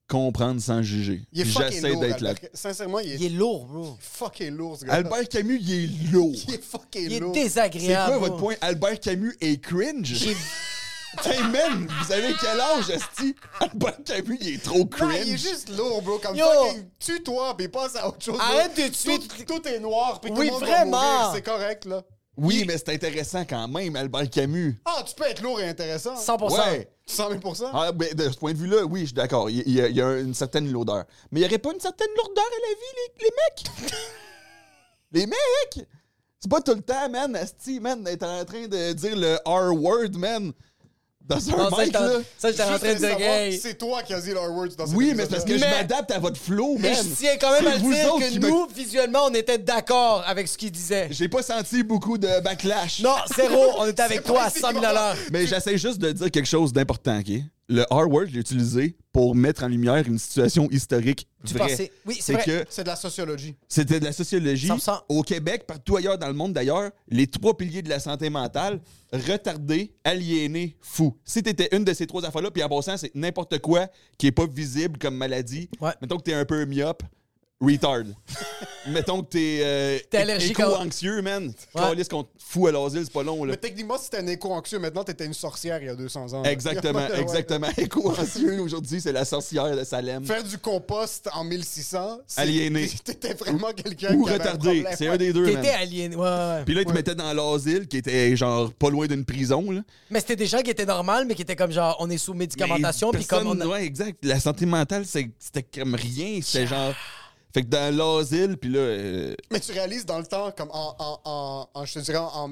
comprendre sans juger. Il est fucking J'essaie lourd, d'être là. Albert. Sincèrement, Il est lourd, bro. fucking lourd, ce gars. Albert Camus, il est lourd. Il est fucking Il est lourd. C'est désagréable. quoi bro. votre point? Albert Camus est cringe? J'ai- Hey man, vous avez quel âge, Esti? Albert Camus, il est trop Non, cringe. il est juste lourd, bro. Comme Yo. fucking tue-toi, puis passe à autre chose. bro. Arrête de tuer- Tout est noir, puis tout Oui, le monde va vraiment. mourir. C'est correct, là. Oui, mais c'est intéressant quand même, Albert Camus. Ah, tu peux être lourd et intéressant. 100%. Ouais. 100 000 Ah, ben, de ce point de vue-là, oui, je suis d'accord. Il y a une certaine lourdeur. Mais il n'y aurait pas une certaine lourdeur à la vie, les mecs? Les mecs! C'est pas tout le temps, man, Asti, man, d'être en train de dire le R-word, man. Dans un Non, ça, mic, là. j'étais en train de dire gay. C'est toi qui as dit leur words dans cet Oui, mais c'est parce que je Mais- m'adapte à votre flow, man. Mais je tiens quand même à le C'est vous dire autres que qui nous, visuellement, on était d'accord avec ce qu'il disait. J'ai pas senti beaucoup de backlash. Non, zéro, on était avec toi à 100 000 $. Mais j'essaie juste de dire quelque chose d'important, OK? Le R-word, je l'ai utilisé pour mettre en lumière une situation historique Du vraie. passé. Oui, c'est C'est vrai. que C'est de la sociologie. c'était de la sociologie. 100%. Au Québec, partout ailleurs dans le monde d'ailleurs, les 3 piliers de la santé mentale, retardé, aliéné, fou. Si t'étais une de ces 3 affaires-là, puis en passant, c'est n'importe quoi qui est pas visible comme maladie. Ouais. Mettons que t'es un peu myope, retard. Mettons que t'es allergique à- éco-anxieux, man. Ouais. Calisse qu'on te fout à l'asile, c'est pas long, là. Mais techniquement, si t'es un éco-anxieux, maintenant, t'étais une sorcière il y a 200 ans. Exactement, Ouais. exactement. Éco-anxieux, aujourd'hui, c'est la sorcière de Salem. Faire du compost en 1600, c'est- Aliéné. T'étais vraiment quelqu'un Ou qui avait un retardé, problème. c'est un des deux, man. T'étais aliéné. Ouais, ouais. Puis là, ils te mettaient dans l'asile, qui était genre pas loin d'une prison, là. Mais c'était des gens qui étaient normaux, mais qui étaient comme genre, on est sous médicamentation, Mais puis comme on personne- a... Ouais, exact. La santé mentale, c'était comme rien. C'était genre... Fait que dans l'asile, puis là... Mais tu réalises dans le temps, comme je te dirais, en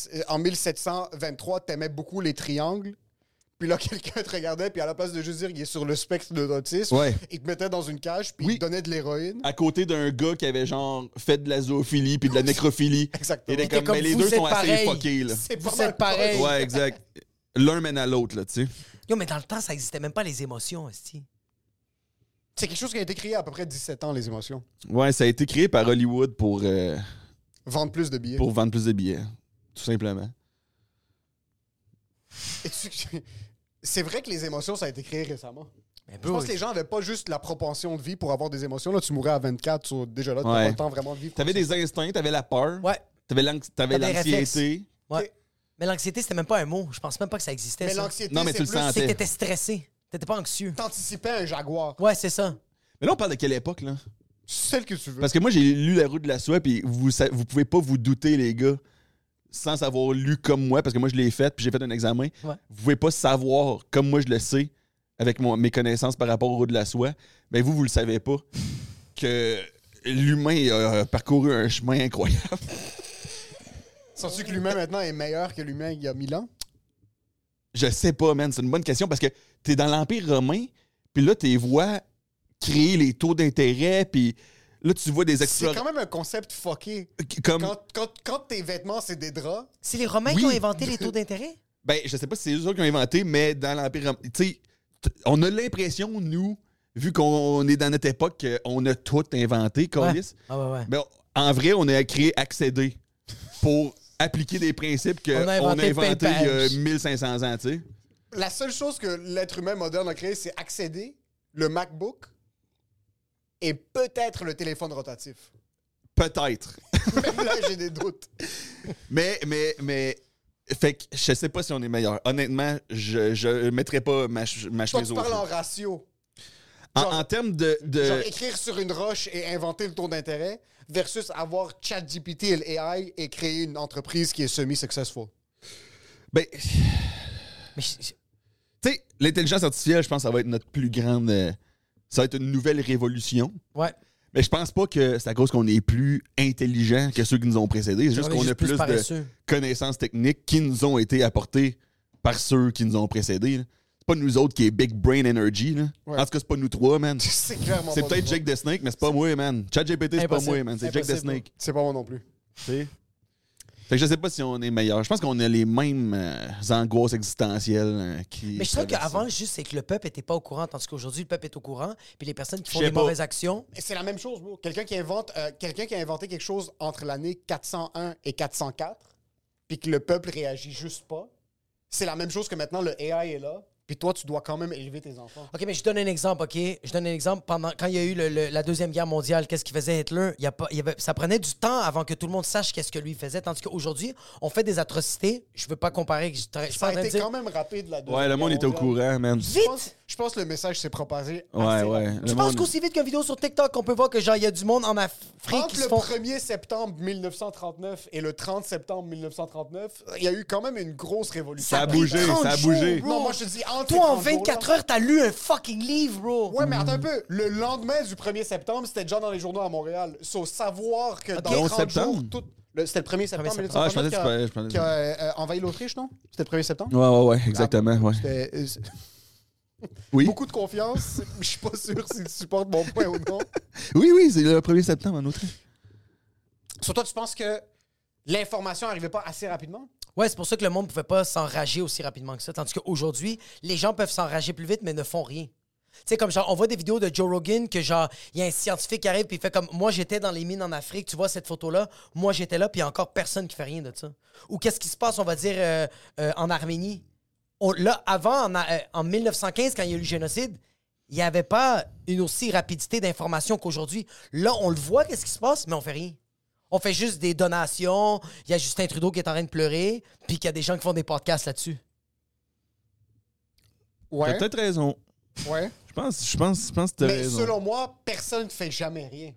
1723, t'aimais beaucoup les triangles. Puis là, quelqu'un te regardait, puis à la place de juste dire qu'il est sur le spectre de l'autisme, Ouais. il te mettait dans une cage, puis Oui. il te donnait de l'héroïne. à côté d'un gars qui avait genre fait de la zoophilie puis de la nécrophilie. Exactement. Il était était comme, comme, mais les vous deux êtes sont assez pareils. fuckés, là. C'est Vous pas mal êtes pareil. pareil. Ouais, exact. L'un mène à l'autre, là, tu sais. Yo, mais dans le temps, ça existait même pas les émotions, hostie. C'est quelque chose qui a été créé à peu près 17 ans, les émotions. Ouais, ça a été créé par Hollywood pour Vendre plus de billets. vendre plus de billets, tout simplement. Et c'est vrai que les émotions, ça a été créé récemment. Mais Je bro, pense que les gens avaient pas juste la propension de vie pour avoir des émotions. Là, tu mourais à 24, déjà là, tu Ouais. n'as pas le temps vraiment de vivre. T'avais des instincts, t'avais la peur, Ouais, t'avais T'avais l'anxiété. réflexes. ouais. Ok. Mais l'anxiété, c'était même pas un mot. Je pense même pas que ça existait, Mais ça. l'anxiété, Non, mais c'est tu le plus sentais. C'est que t'étais stressé. T'étais pas anxieux. t'anticipais un jaguar. Ouais, c'est ça. Mais là, on parle de quelle époque, là? Celle que tu veux. Parce que moi, j'ai lu La Route de la Soie, puis vous pouvez pas vous douter, les gars, sans avoir lu comme moi, parce que moi, je l'ai fait, puis j'ai fait un examen. Ouais. Vous pouvez pas savoir, comme moi, je le sais, avec mes connaissances par rapport aux Routes de la Soie, mais vous le savez pas, que l'humain a parcouru un chemin incroyable. Sens-tu que l'humain maintenant est meilleur que l'humain il y a 1000 ans? Je sais pas, man. C'est une bonne question, parce que t'es dans l'Empire romain, puis là, t'es vois créer les taux d'intérêt, puis là, tu vois des C'est explorateurs... quand même un concept fucké. Comme... Quand tes vêtements, c'est des draps, C'est les Romains Oui. qui ont inventé les taux d'intérêt? Ben, je sais pas si c'est eux autres qui ont inventé, mais dans l'Empire romain, tu sais, on a l'impression, nous, vu qu'on est dans notre époque, qu'on a tout inventé, Carlis. Ah ouais, ouais. Ben, en vrai, on a créé accéder pour appliquer des principes qu'on On a a inventé inventés il y a Pépage. 1500 ans, tu sais. la seule chose que l'être humain moderne a créé, c'est accéder, le MacBook et peut-être le téléphone rotatif. Peut-être. Même là, j'ai des doutes. mais, fait que je sais pas si on est meilleur. Honnêtement, je mettrais pas ma Toi, chemise tu au parles feu. en ratio. En termes de... Genre écrire sur une roche et inventer le taux d'intérêt versus avoir ChatGPT et l'AI et créer une entreprise qui est semi-successful. Ben, Mais tu sais, l'intelligence artificielle, je pense que ça va être notre plus grande... ça va être une nouvelle révolution. ouais. Mais je pense pas que c'est à cause qu'on est plus intelligent que ceux qui nous ont précédés. C'est juste On est qu'on a plus de paresseux. connaissances techniques qui nous ont été apportées par ceux qui nous ont précédés. là. C'est pas nous autres qui est Big Brain Energy. Là. Ouais. En tout cas, c'est pas nous trois, man. C'est clairement C'est pas peut-être nous Jake the Snake, mais c'est pas moi, man. ChatGPT, c'est pas Impossible. moi, man. C'est Jake the Impossible. Snake. C'est pas moi non plus. Tu sais? Fait que je sais pas si on est meilleur. Je pense qu'on a les mêmes angoisses existentielles qui. Mais je trouve traversent qu'avant, ça. juste, c'est que le peuple était pas au courant, tandis qu'aujourd'hui, le peuple est au courant, puis les personnes qui font Je sais des pas. mauvaises actions... Mais c'est la même chose, bro. Quelqu'un qui a inventé quelque chose entre l'année 401 et 404, puis que le peuple réagit juste pas, c'est la même chose que maintenant le AI est là, Puis toi, tu dois quand même élever tes enfants. OK, mais je donne un exemple, OK? Je donne un exemple. Quand il y a eu la Deuxième Guerre mondiale, qu'est-ce qu'il faisait Hitler? Ça prenait du temps avant que tout le monde sache qu'est-ce que lui faisait. Tandis qu'aujourd'hui, on fait des atrocités. Je veux pas comparer. Ça a été quand même rapide, la Deuxième Ouais, le monde Guerre était au mondiale. courant, man. Vite! Je pense que le message s'est propagé Ouais, assez ouais. rapidement. Je pense qu'aussi vite qu'une vidéo sur TikTok, on peut voir que genre il y a du monde en Afrique qui Entre se le font... 1er septembre 1939 et le 30 septembre 1939, il y a eu quand même une grosse révolution. Ça a bougé, ça a bougé. Non, moi je te dis entre Toi, en ces 30 24 jours-là. heures, t'as lu un fucking livre, bro! Ouais, mais attends un peu. Le lendemain du 1er septembre, c'était déjà dans les journaux à Montréal. Savoir que dans 11 30 jours, septembre? c'était le 1er septembre septembre. 1939 Ah, je pensais qui a envahi l'Autriche, non? C'était le 1er septembre? Ouais, exactement, ouais. C'était... Oui, Beaucoup de confiance. Je suis pas sûr si tu supportes mon point ou non. oui, c'est le 1er septembre en Autriche. Sur toi, tu penses que l'information n'arrivait pas assez rapidement? Ouais, c'est pour ça que le monde pouvait pas s'enrager aussi rapidement que ça. Tandis qu'aujourd'hui, les gens peuvent s'enrager plus vite, mais ne font rien. Tu sais, comme genre, on voit des vidéos de Joe Rogan que genre, il y a un scientifique qui arrive puis il fait comme, moi j'étais dans les mines en Afrique, tu vois cette photo-là, moi j'étais là puis il y a encore personne qui fait rien de ça. Ou qu'est-ce qui se passe, on va dire, en Arménie? Là, avant, en 1915, quand il y a eu le génocide, il n'y avait pas une aussi rapidité d'information qu'aujourd'hui. Là, on le voit, qu'est-ce qui se passe, mais on fait rien. On fait juste des donations, il y a Justin Trudeau qui est en train de pleurer, puis qu'il y a des gens qui font des podcasts là-dessus. Ouais. T'as peut-être raison. Ouais. Je pense que t'as Mais raison. selon moi, personne ne fait jamais rien.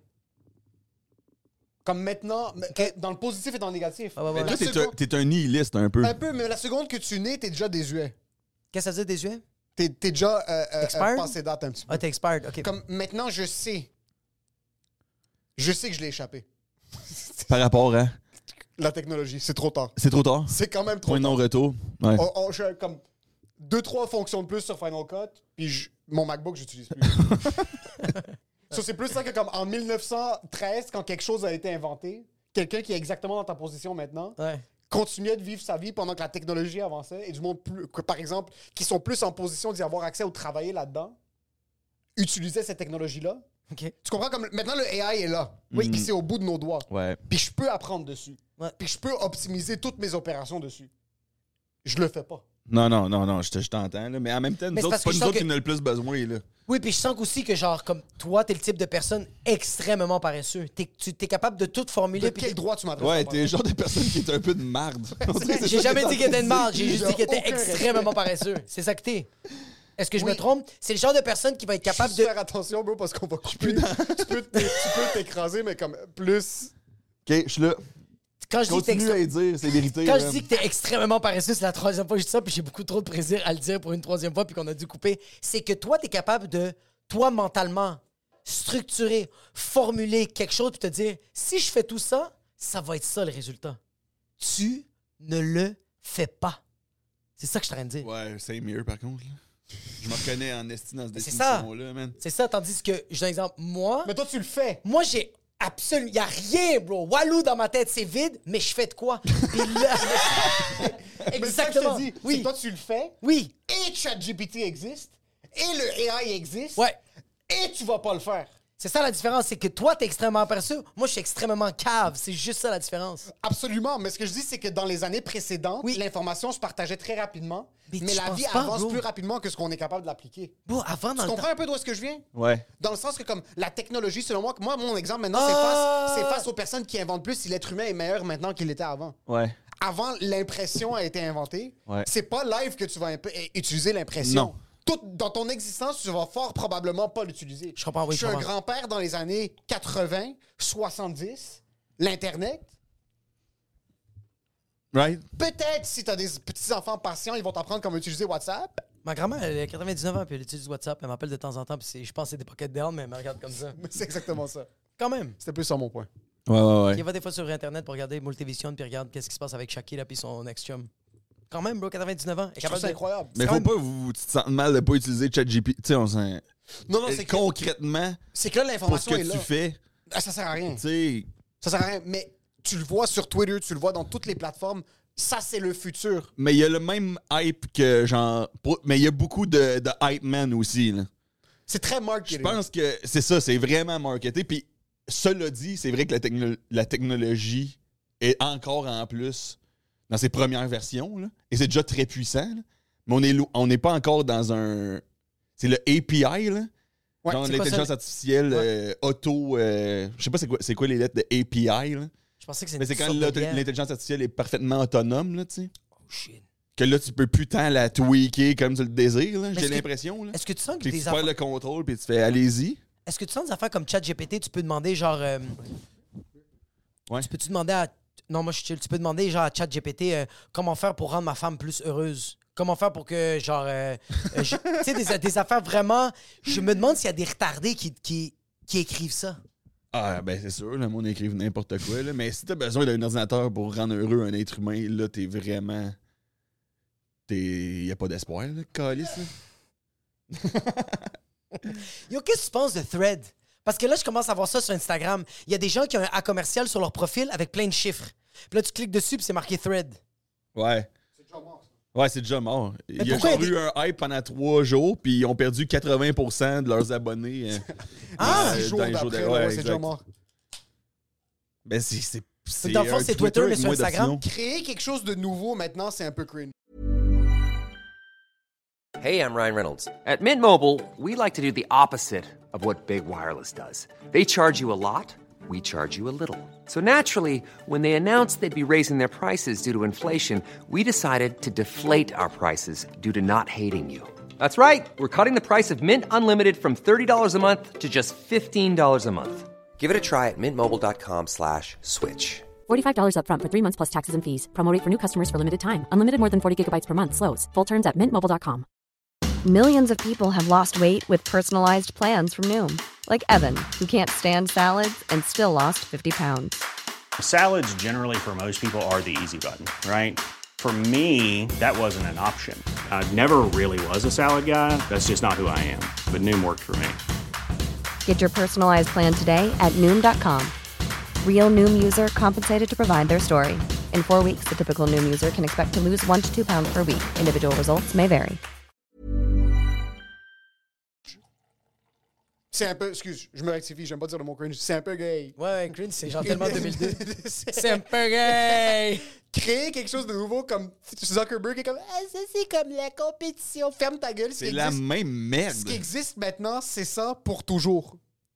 Comme maintenant, dans le positif et dans le négatif. Ah ouais, ouais. Mais La toi, seconde- t'es un nihiliste un peu. Un peu, mais la seconde que tu nais, t'es déjà désuet. Qu'est-ce que ça dit, désuet? T'es déjà Expired? passé date un petit peu. Ah, t'es expired, OK. Comme maintenant, je sais. Je sais que je l'ai échappé. Par rapport à... La technologie, c'est trop tard. C'est trop tard. C'est quand même trop Point de tard. non-retour. Ouais. J'ai comme 2-3 fonctions de plus sur Final Cut, puis mon MacBook, j'utilise plus. Ça, c'est plus ça que comme en 1913, quand quelque chose a été inventé, quelqu'un qui est exactement dans ta position maintenant Ouais. continuait de vivre sa vie pendant que la technologie avançait et du monde, par exemple, qui sont plus en position d'y avoir accès ou de travailler là-dedans, utilisaient cette technologie-là. OK. Tu comprends? Comme maintenant, le AI est là. Oui. Puis c'est au bout de nos doigts. Ouais. Puis je peux apprendre dessus. Ouais. Puis je peux optimiser toutes mes opérations dessus. Je le fais pas. Non, je t'entends, là. Mais en même temps, Mais nous c'est autres, parce c'est pas que je nous sens autres que- qui en a le plus besoin, là. Oui, puis je sens aussi que, genre, comme toi, t'es le type de personne extrêmement paresseux. T'es capable de tout De formuler. puis quel droit tu m'adresses? Ouais, en t'es le genre de personne qui est un peu de marde. On dirait que c'est J'ai ça jamais que dit qu'il était de marde, j'ai juste Il y dit a qu'il était aucun extrêmement paresseux. C'est ça que t'es. Est-ce que je me Oui. trompe? C'est le genre de personne qui va être capable Juste de... faire attention, bro, parce qu'on va couper. Tu peux t'écraser, mais comme plus... OK, je suis là. Quand je dis que t'es Continue à y dire, c'est vérité. Quand je man. dis que t'es extrêmement paresseux, c'est la troisième fois que je dis ça, puis j'ai beaucoup trop de plaisir à le dire pour une troisième fois, puis qu'on a dû couper. C'est que toi, t'es capable de, toi, mentalement, structurer, formuler quelque chose, puis te dire, si je fais tout ça, ça va être ça le résultat. Tu ne le fais pas. C'est ça que je suis en train de dire. Ouais, c'est mieux, par contre, là. Je me reconnais en esti dans cette C'est ça. définition-là, man. C'est ça, tandis que, je donne un exemple, Mais toi, tu le fais. moi, j'ai absolument... Il n'y a rien, bro. Walou dans ma tête, c'est vide, mais je fais de quoi? Puis là... Mais ça que je te dis, c'est Oui. que toi, tu le fais, Oui. et ChatGPT existe, et le AI existe, Ouais. et tu vas pas le faire. C'est ça la différence, c'est que toi, t'es extrêmement paresseux. Moi, je suis extrêmement cave. C'est juste ça la différence. Absolument, mais ce que je dis, c'est que dans les années précédentes, Oui. l'information se partageait très rapidement, Mais mais tu la penses vie pas, avance bro? plus rapidement que ce qu'on est capable de l'appliquer. Bon, avant, dans Tu le comprends temps... un peu d'où est-ce que je viens? Ouais. Dans le sens que comme la technologie, selon moi, mon exemple maintenant, Ah! c'est face aux personnes qui inventent plus si l'être humain est meilleur maintenant qu'il était avant. Ouais. Avant, l'impression a été inventée. Ouais. C'est pas live que tu vas utiliser l'impression. Non. Tout, dans ton existence, tu vas fort probablement pas l'utiliser. Je comprends, oui, Je suis je un comprends. grand-père dans les années 80, 70. L'Internet, Right? peut-être si tu as des petits-enfants patients, ils vont t'apprendre comment utiliser WhatsApp. Ma grand-mère, elle a 99 ans, puis elle utilise WhatsApp. Elle m'appelle de temps en temps, puis je pense que c'est des pockets down, mais elle me regarde comme ça. Mais c'est exactement ça. Quand même. C'était plus ça mon point. Ouais. Il va des fois sur Internet pour regarder Multivision, puis regarde qu'est-ce qui se passe avec Shakira puis son ex-chum. Quand même, bro, 99 ans. Elle est Je trouve capable ça de- incroyable. Mais quand faut même- pas tu te sentes mal de pas utiliser ChatGPT. Tu sais, on s'en... Non, c'est que, Concrètement, c'est que là, pour ce l'information que est là. tu fais, Ah, ça sert à rien. tu sais... Ça sert à rien. Mais tu le vois sur Twitter, tu le vois dans toutes les plateformes. Ça, c'est le futur. Mais il y a le même hype que genre... Mais il y a beaucoup de hype man aussi, là. C'est très Je marketing. pense que c'est ça, c'est vraiment marketé. Puis, cela dit, c'est vrai que la technologie est encore en plus dans ses premières versions, là, et c'est déjà très puissant. Là. Mais on n'est pas encore dans un... C'est le API, là? Ouais, Genre c'est l'intelligence artificielle auto... je sais pas c'est quoi les lettres de API, là? Je pensais que c'est Mais une c'est quand sorte de bière. l'intelligence artificielle est parfaitement autonome, là, tu sais. Oh, shit. Que là, tu peux plus tant la tweaker comme tu le désires, là. J'ai est-ce que- l'impression, là. Est-ce que tu sens que Puis tu des perds affaires... le contrôle, puis tu fais « allez-y ». Est-ce que tu sens des affaires comme ChatGPT, tu peux demander genre... Ouais. Tu peux-tu demander à... Non, moi je suis chill. Tu peux demander genre à ChatGPT comment faire pour rendre ma femme plus heureuse. Comment faire pour que genre... tu sais, des affaires vraiment... Je me demande s'il y a des retardés qui écrivent ça. Ah, ben c'est sûr, le monde écrive n'importe quoi, là. Mais si t'as besoin d'un ordinateur pour rendre heureux un être humain, là, t'es vraiment... Y a pas d'espoir, là, calice, là. Yo, qu'est-ce que tu penses de Thread? Parce que là, je commence à voir ça sur Instagram. Il y a des gens qui ont un A commercial sur leur profil avec plein de chiffres. Puis là, tu cliques dessus, puis c'est marqué Thread. Ouais. C'est déjà mort. Ouais, c'est déjà mort. Il y a pourquoi genre il y a eu un hype pendant 3 jours, puis ils ont perdu 80% de leurs abonnés. 6 jours d'après, ouais, c'est déjà mort. Ben, c'est Dans le fond, un c'est Twitter, mais avec sur moins Instagram. d'options. Créer quelque chose de nouveau, maintenant, c'est un peu cringe. Hey, I'm Ryan Reynolds. At Mint Mobile, we like to do the opposite of what Big Wireless does. They charge you a lot, we charge you a little. So naturally, when they announced they'd be raising their prices due to inflation, we decided to deflate our prices due to not hating you. That's right. We're cutting the price of Mint Unlimited from $30 a month to just $15 a month. Give it a try at mintmobile.com/switch. $45 up front for 3 months plus taxes and fees. Promo rate for new customers for limited time. Unlimited more than 40 gigabytes per month. Slows full terms at mintmobile.com. Millions of people have lost weight with personalized plans from Noom. Like Evan, who can't stand salads and still lost 50 pounds. Salads generally for most people are the easy button, right? For me, that wasn't an option. I never really was a salad guy. That's just not who I am. But Noom worked for me. Get your personalized plan today at Noom.com. Real Noom user compensated to provide their story. In 4 weeks, the typical Noom user can expect to lose 1 to 2 pounds per week. Individual results may vary. C'est un peu... Excuse, je me rectifie, j'aime pas dire le mot cringe. C'est un peu gay. Ouais, cringe, c'est genre tellement 2002. C'est un peu gay! Créer quelque chose de nouveau comme Zuckerberg est comme « Ah, ça, c'est comme la compétition. Ferme ta gueule. » C'est la même merde. Ce qui existe maintenant, c'est ça pour toujours.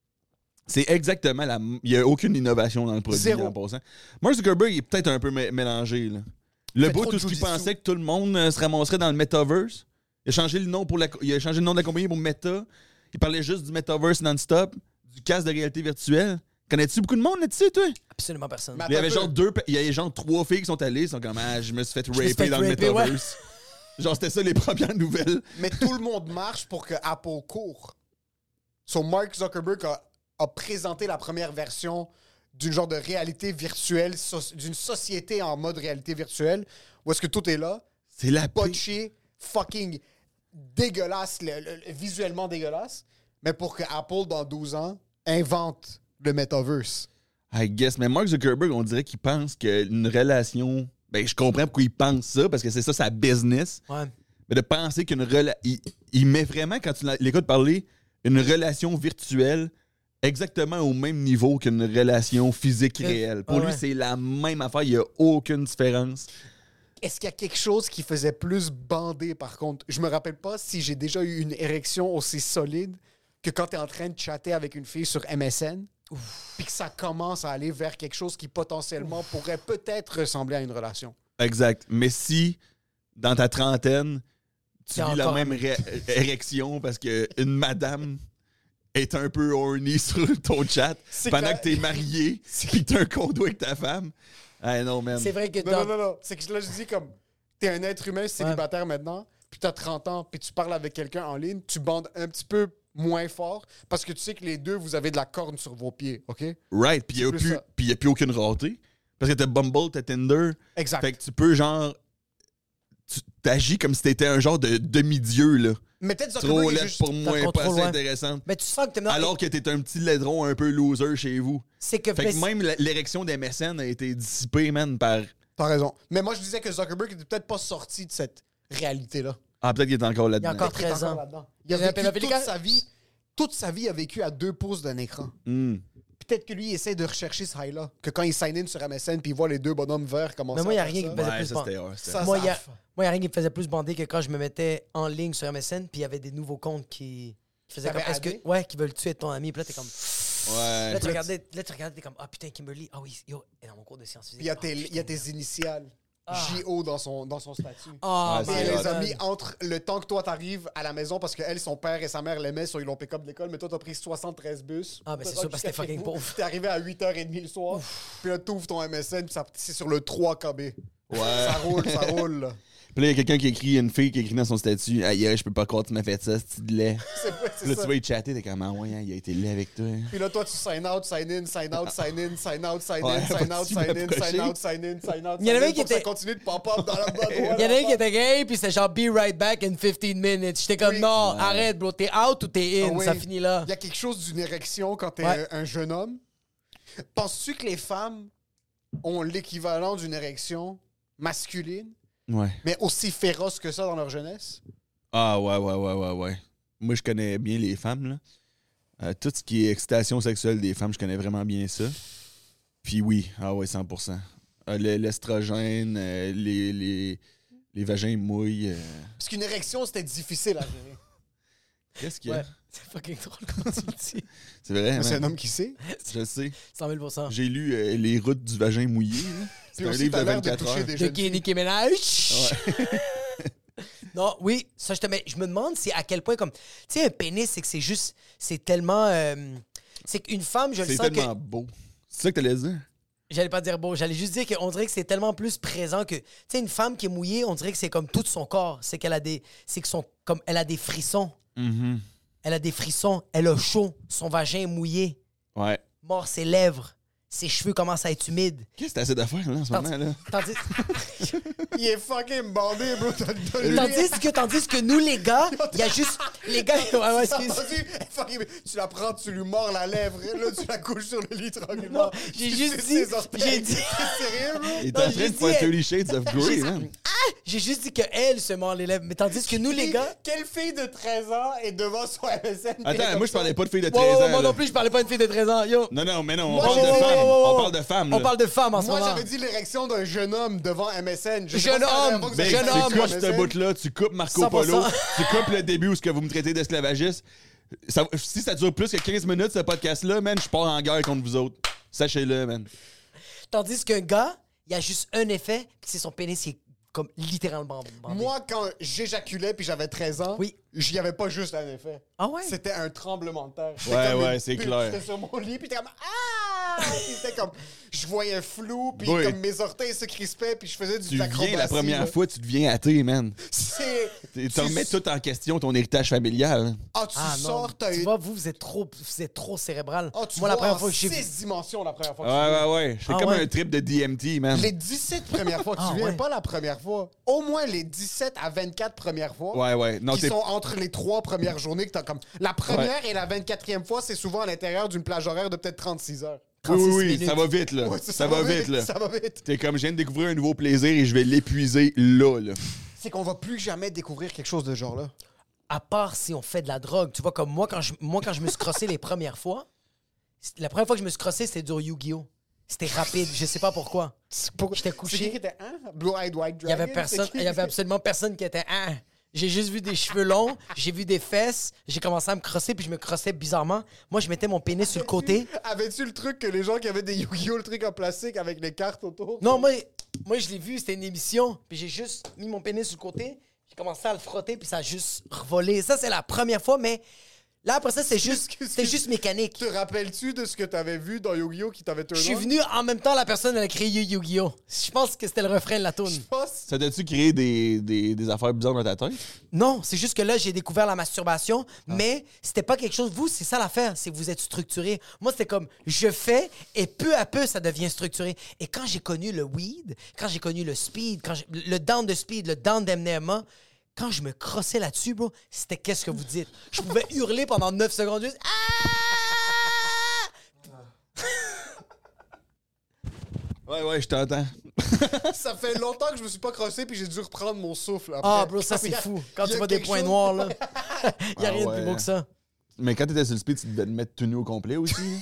C'est exactement la... Il n'y a aucune innovation dans le produit. Zéro. En passant. Mark Zuckerberg est peut-être un peu mélangé, là. Le Fait bout, trop tout de ce qu'il jujitsu. pensait que tout le monde se ramasserait dans le metaverse. Il a changé le nom de la compagnie pour Meta. Il parlait juste du metaverse non-stop, du casque de réalité virtuelle. Connais-tu beaucoup de monde là-dessus, toi? Absolument personne. Mais Il y avait attends un genre peu. il y avait genre 3 filles qui sont allées, ils sont comme je me suis fait me suis raper fait dans le raper, ouais. metaverse. Genre c'était ça les premières nouvelles. Mais tout le monde marche pour que Apple court. So Mark Zuckerberg a présenté la première version d'une genre de réalité virtuelle, d'une société en mode réalité virtuelle, où est-ce que tout est là, C'est la pire. botché, fucking dégueulasse, visuellement dégueulasse, mais pour que Apple, dans 12 ans, invente le metaverse. I guess. Mais Mark Zuckerberg, on dirait qu'il pense qu'une relation... Ben, je comprends pourquoi il pense ça, parce que c'est ça sa business. Ouais. Mais de penser qu'une relation... Il met vraiment, quand tu l'écoutes parler, une relation virtuelle exactement au même niveau qu'une relation physique réelle. Pour lui, ouais. c'est la même affaire. Il n'y a aucune différence. Est-ce qu'il y a quelque chose qui faisait plus bander, par contre? Je me rappelle pas si j'ai déjà eu une érection aussi solide que quand tu es en train de chatter avec une fille sur MSN, puis que ça commence à aller vers quelque chose qui potentiellement pourrait peut-être ressembler à une relation. Exact. Mais si, dans ta trentaine, tu C'est vis la encore- même érection parce qu'une madame est un peu horny sur ton chat C'est pendant quand- que t'es marié puis que t'as un condo avec ta femme. Ah non, man. C'est vrai que Non. C'est que là, je dis comme, t'es un être humain célibataire maintenant, puis t'as 30 ans, puis tu parles avec quelqu'un en ligne, tu bandes un petit peu moins fort parce que tu sais que les deux, vous avez de la corne sur vos pieds, OK? Right. Puis il C'est plus ça. n'y a plus aucune rareté. Parce que t'as Bumble, t'as Tinder. Exact. Fait que tu peux, genre... Tu t'agis comme si t'étais un genre de demi-dieu, là. Mais peut-être Trop Zuckerberg est laid juste... pour moi, le pas contrôle, assez ouais. intéressante. Mais tu sens que t'es... Alors que t'es un petit laidron un peu loser chez vous. c'est que... Fait que même l'érection des MSN a été dissipée, man, par... T'as raison. Mais moi, je disais que Zuckerberg était peut-être pas sorti de cette réalité-là. Ah, peut-être qu'il est encore là-dedans. Il y a encore Peut-être qu'il est 13 ans. là-dedans. Il a Il a vécu vécu toute sa vie. Toute sa vie, il a vécu à 2 pouces d'un écran. Hmm. Puis peut-être que lui, il essaie de rechercher ce high-là. Que quand il sign in sur MSN puis il voit les deux bonnemmes verts commencer Mais moi, il n'y a à faire rien qui ça. me faisait Ouais, plus ça, bander. c'était hard, c'était Ça, hard. Moi, il y a ça- rien qui me faisait plus bander que quand je me mettais en ligne sur MSN, puis il y avait des nouveaux comptes qui faisaient comme. T'avais Est-ce que. addé? Ouais, qui veulent tuer ton ami. Puis là, t'es comme. Ouais. Là, tu regardais, t'es comme, ah putain, Kimberly. Ah oui, yo, elle est dans mon cours de sciences physiques. Puis il y a Ah, tes, putain, il y a tes initiales. JO dans son statut. Ah, Ouais, Et c'est elle hot. les a mis entre le temps que toi t'arrives à la maison parce que elle, son père et sa mère l'aimaient, sur ils l'ont pick-up de l'école, mais toi t'as pris 73 bus. Ah, ben, c'est sûr, parce que t'es fucking pauvre. T'es arrivé à 8h30 le soir, puis là t'ouvres ton MSN, puis c'est sur le 3 KB. Ouais. Ça roule, ça roule. là. Puis là, il y a quelqu'un qui écrit, une fille qui écrit dans son statut, aïe, je peux pas croire que tu m'as fait ça, c'est de lait. C'est Puis là, ça. tu vas y chatter, t'es comme, ah ouais, hein, il a été laid avec toi. hein. Puis là, toi, tu sign out, sign in, sign out, sign in, sign out, sign Ouais, in, sign out, tu sign in, m'approchais. sign out, sign in, sign out. Il y en avait sign in, qui pour que ça étaient- continue de pop-up dans la bonne Il y en a un qui était gay, puis c'était genre be right back in 15 minutes. J'étais comme, Oui. non, Ouais. arrête, bro, t'es out ou t'es in, Ah oui. ça finit là. Il y a quelque chose d'une érection quand t'es Ouais. un jeune homme. Penses-tu que les femmes ont l'équivalent d'une érection masculine, Ouais. mais aussi féroce que ça dans leur jeunesse? Ah ouais. Moi, je connais bien les femmes, là. Tout ce qui est excitation sexuelle des femmes, je connais vraiment bien ça. Puis oui, ah ouais, 100%. L'estrogène, les vagins mouillent. Parce qu'une érection, c'était difficile à gérer. Qu'est-ce qu'il y a? Ouais, c'est fucking drôle comment tu le dis. C'est vrai, Mais c'est un man. homme qui sait. Je sais. 100 000 J'ai lu Les routes du vagin mouillé. là. C'est Puis un aussi, livre t'as de l'air de 24 toucher heures. des De jeunes filles. Nicki Minaj. Non, oui, ça je me demande c'est à quel point comme tu sais un pénis c'est que c'est juste c'est tellement c'est qu'une femme je le C'est sens tellement que beau. C'est ça que t'allais dire? j'allais pas dire beau, j'allais juste dire qu'on dirait que c'est tellement plus présent que tu sais une femme qui est mouillée, on dirait que c'est comme tout son corps, c'est qu'elle a des c'est que son comme elle a des frissons. Mm-hmm. Elle a des frissons, elle a chaud, son vagin est mouillé, Ouais. mord ses lèvres, ses cheveux commencent à être humides. Qu'est-ce que t'as assez d'affaires, là, en ce moment, là? Tandis, Il est fucking bandé, bro. tandis que nous les gars, il y a juste les gars ouais, excuse. Tu la prends, tu lui mords la lèvre, là, tu la couches sur le lit tranquillement. Non, j'ai Tu juste suces dit- ses orteils. j'ai dit- T'es sérieux, bro? Il est Non, en train j'ai de faire dit- 30 Shades of Grey, man. J'ai juste dit qu'elle se mord les lèvres, mais tandis que nous les gars. Quelle fille de 13 ans est devant son MSN? Attends, moi, je parlais pas de filles de Ouais, 13 ouais, ans. moi là. non plus, je parlais pas d'une fille de 13 ans. Yo. Non, mais non, on Moi, parle de ouais, ouais, femmes. ouais, On parle de femmes, là. On parle de femmes en ce Moi, moment. j'avais dit l'érection d'un jeune homme devant MSN. Je sais Jeune pas si c'est la homme, dernière fois que vous avez Ben, fait jeune ça homme, tu sur coupes ce MSN. bout-là, tu coupes Marco 100%. Polo, tu coupes le début où ce que vous me traitez d'esclavagiste. Si ça dure plus que 15 minutes, ce podcast-là, man, je pars en guerre contre vous autres. Sachez-le, man. Tandis qu'un gars, il y a juste un effet, c'est son pénis qui est comme littéralement bandé. Moi, quand j'éjaculais puis j'avais 13 ans, Oui. j'y avais pas juste un effet. Ah ouais? C'était un tremblement de terre. J'étais Ouais, comme ouais, une c'est pute. clair. J'étais sur mon lit, puis t'es comme ah! Puis c'était comme je voyais flou, puis Oui. comme mes orteils se crispaient, puis je faisais du Tu acrobatie. viens la première là. fois, tu deviens athée, man. C'est Tu remets tout en question, ton héritage familial. ah tu Ah non, sors, t'as tu eu vois, vous êtes trop cérébral. ah, tu Moi, la vois première en fois que j'ai 6 dimensions la première fois que tu viens. Ouais. C'est Ah comme ouais? un trip de DMT, man. Les 17 premières fois que Ah tu viens, ouais. pas la première fois. Au moins les 17 à 24 premières fois. Ouais. Non, Qui t'es sont entre les 3 premières journées que t'as comme. La première et la 24e fois, c'est souvent à l'intérieur d'une plage horaire de peut-être 36 heures. 36 Oui, minutes. ça va vite, là. Ouais, ça va vite, là. Ça va vite. T'es comme, je viens de découvrir un nouveau plaisir et je vais l'épuiser là. C'est qu'on va plus jamais découvrir quelque chose de ce genre-là. À part si on fait de la drogue. Tu vois, comme moi, quand je me suis crossé les premières fois, la première fois que je me suis crossé, c'était du Yu-Gi-Oh! C'était rapide, je sais pas pourquoi. J'étais couché. C'est qui était Blue-Eyed White Il y avait Dragon? personne, C'est qui? il y avait absolument personne qui était J'ai juste vu des cheveux longs, j'ai vu des fesses, j'ai commencé à me crosser puis je me crossais bizarrement. Moi, je mettais mon pénis sur le côté. Avais-tu le truc que les gens qui avaient des Yu-Gi-Oh! Le truc en plastique avec les cartes autour? Non, moi je l'ai vu, c'était une émission, puis j'ai juste mis mon pénis sur le côté, j'ai commencé à le frotter puis ça a juste revolé. Ça c'est la première fois, mais là après ça c'était juste mécanique. Te rappelles-tu de ce que t'avais vu dans Yu-Gi-Oh! Qui t'avait turn Je suis on? venu en même temps la personne elle a créé Yu-Gi-Oh! Je pense que c'était le refrain de la tune. Ça t'a-tu créé des affaires bizarres dans ta tête? Non, c'est juste que là, j'ai découvert la masturbation, mais c'était pas quelque chose... Vous, c'est ça l'affaire, c'est que vous êtes structuré. Moi, c'était comme, je fais, et peu à peu, ça devient structuré. Et quand j'ai connu le weed, quand j'ai connu le speed, le down de speed, le down d'MDMA, quand je me crossais là-dessus, bro, c'était qu'est-ce que vous dites? Je pouvais hurler pendant 9 secondes, juste... Ouais, je t'entends. Ça fait longtemps que je me suis pas crossé puis j'ai dû reprendre mon souffle après. Ah, bro, ça, c'est fou. Quand il y tu a vois des quelque points chose- noirs, là, il y a Ah rien de ouais. plus beau que ça. Mais quand t'étais sur le speed, tu devais te mettre tout nu au complet aussi.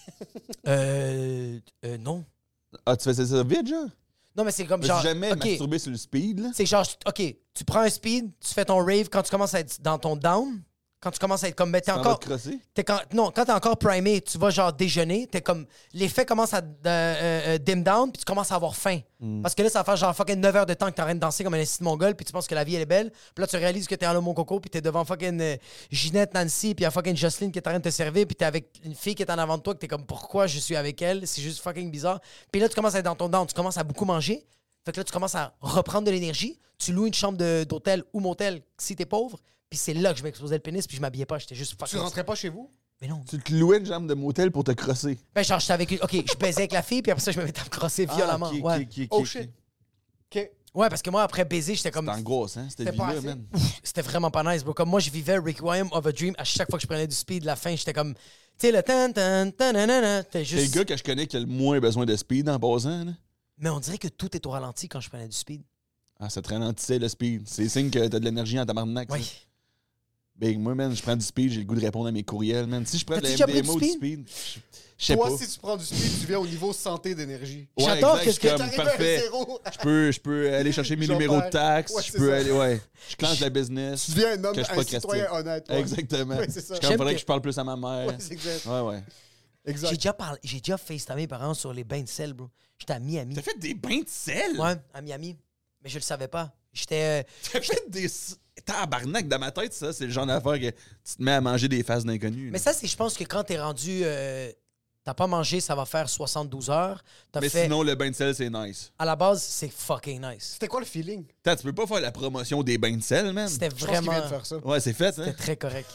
Non. Ah, tu faisais ça vite, genre? Non, mais c'est comme Je genre... me suis jamais OK, masturbé sur le speed, là. c'est genre, OK, tu prends un speed, tu fais ton rave quand tu commences à être dans ton down, quand tu commences à être comme... Ben, t'es T'en vas encore... te crosser? Non, quand t'es encore primé, tu vas genre déjeuner, t'es comme... L'effet commence à dim down, puis tu commences à avoir faim. Parce que là, ça va faire genre fucking 9 heures de temps que t'es en train de danser comme un esti de mongol, puis tu penses que la vie, elle est belle. Puis là, tu réalises que t'es en mon coco, puis t'es devant fucking Ginette, Nancy, puis il y a fucking Jocelyne qui est en train de te servir, puis t'es avec une fille qui est en avant de toi, que t'es comme, pourquoi je suis avec elle? C'est juste fucking bizarre. Puis là, tu commences à être dans ton down, tu commences à beaucoup manger. Fait que là, tu commences à reprendre de l'énergie. Tu loues une chambre d'hôtel ou motel si t'es pauvre. Puis c'est là que je m'exposais le pénis, puis je m'habillais pas. J'étais juste fucking... Tu rentrais pas chez vous? Mais non. Tu te louais une jambe de motel pour te crosser. Ben, genre, j'étais avec une... OK, je baisais avec la fille, puis après ça, je me mettais à me crosser violemment. Ah, ok, Ouais. ok, ok, Oh ok. shit. OK. Ouais, parce que moi, après baiser, j'étais comme... C'est angoisse, hein, cette C'était pas vie-là, assez. man. C'était vraiment pas nice, bro. Comme moi, je vivais Requiem of a Dream. À chaque fois que je prenais du speed, la fin, j'étais comme... Tu sais, le tan-tan-tan-nanana. C'était C'est le juste... gars que je connais qui a le moins besoin de speed en passant, là. Mais on dirait que tout est au ralenti quand je prenais du speed. Ah, ça te ralentissait le speed. C'est signe que t'as de l'énergie en tabarnak, ça. Oui. Big, moi, man, je prends du speed, j'ai le goût de répondre à mes courriels, man. Si je prends de T'as-tu la déjà pris MDMA ou du du speed? speed, je sais Toi, pas. si tu prends du speed, tu viens au niveau santé d'énergie. Ouais, J'adore exact, que je suis comme, T'arrives à un parfait. zéro. Je peux aller chercher mes J'en numéros de perds. taxes, Ouais, je c'est peux ça. aller, ouais. Je clenche la business. Tu deviens un homme, que je un procrastine. citoyen honnête. Ouais. Exactement. Ouais, c'est ça. Je comme, J'aime faudrait que- que je parle plus à ma mère. Ouais, c'est exact. Ouais, ouais. Exact. J'ai déjà FaceTimé, par exemple, sur les bains de sel, bro. J'étais à Miami. T'as fait des bains de sel? Ouais, à Miami. Mais je le savais pas. J'étais... T'as fait des... Tabarnak, dans ma tête, ça, c'est le genre d'affaire que tu te mets à manger des faces d'inconnus. Mais ça, c'est, je pense que quand t'es rendu... t'as pas mangé, ça va faire 72 heures. T'as Mais fait... sinon, le bain de sel, c'est nice. À la base, c'est fucking nice. C'était quoi le feeling? Attends, tu peux pas faire la promotion des bains de sel, man? C'était Je pense qu'il vraiment... vient de faire ça. Ouais, c'est fait, hein? C'était très correct.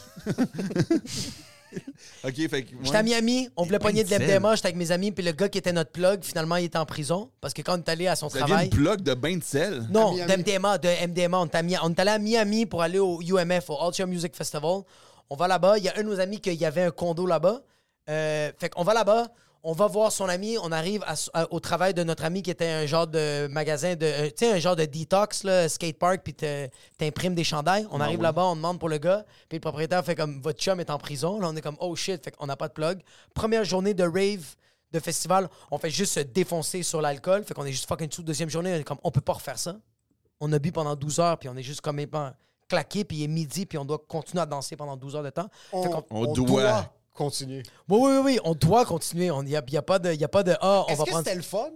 OK, fait que... J'étais à Miami, on voulait Des pogner de bains de l'MDMA, j'étais avec mes amis, puis le gars qui était notre plug, finalement, il était en prison. Parce que quand on est allé à son Ça vient travail... une plug de bain de sel? Non, À Miami. de MDMA. On est allé à Miami pour aller au UMF, au Ultra Music Festival. On va là-bas. Il y a un de nos amis qui avait un condo là-bas. Fait qu'on va là-bas. On va voir son ami. On arrive au travail de notre ami qui était un genre de magasin de... tu sais, un genre de detox, là, skatepark, puis t'imprimes des chandails. On arrive là-bas, on demande pour le gars. Puis le propriétaire fait comme, votre chum est en prison. Là, on est comme, oh shit. Fait qu'on n'a pas de plug. Première journée de rave, de festival, on fait juste se défoncer sur l'alcool. Fait qu'on est juste fucking sous. Deuxième journée, on est comme, on peut pas refaire ça. On a bu pendant 12 heures, puis on est juste comme claqué, puis il est midi, puis on doit continuer à danser pendant 12 heures de temps. Fait qu'on- On doit. continuer. Oui, on doit continuer. Il n'y a pas de ah, on Est-ce va que prendre... c'était le fun?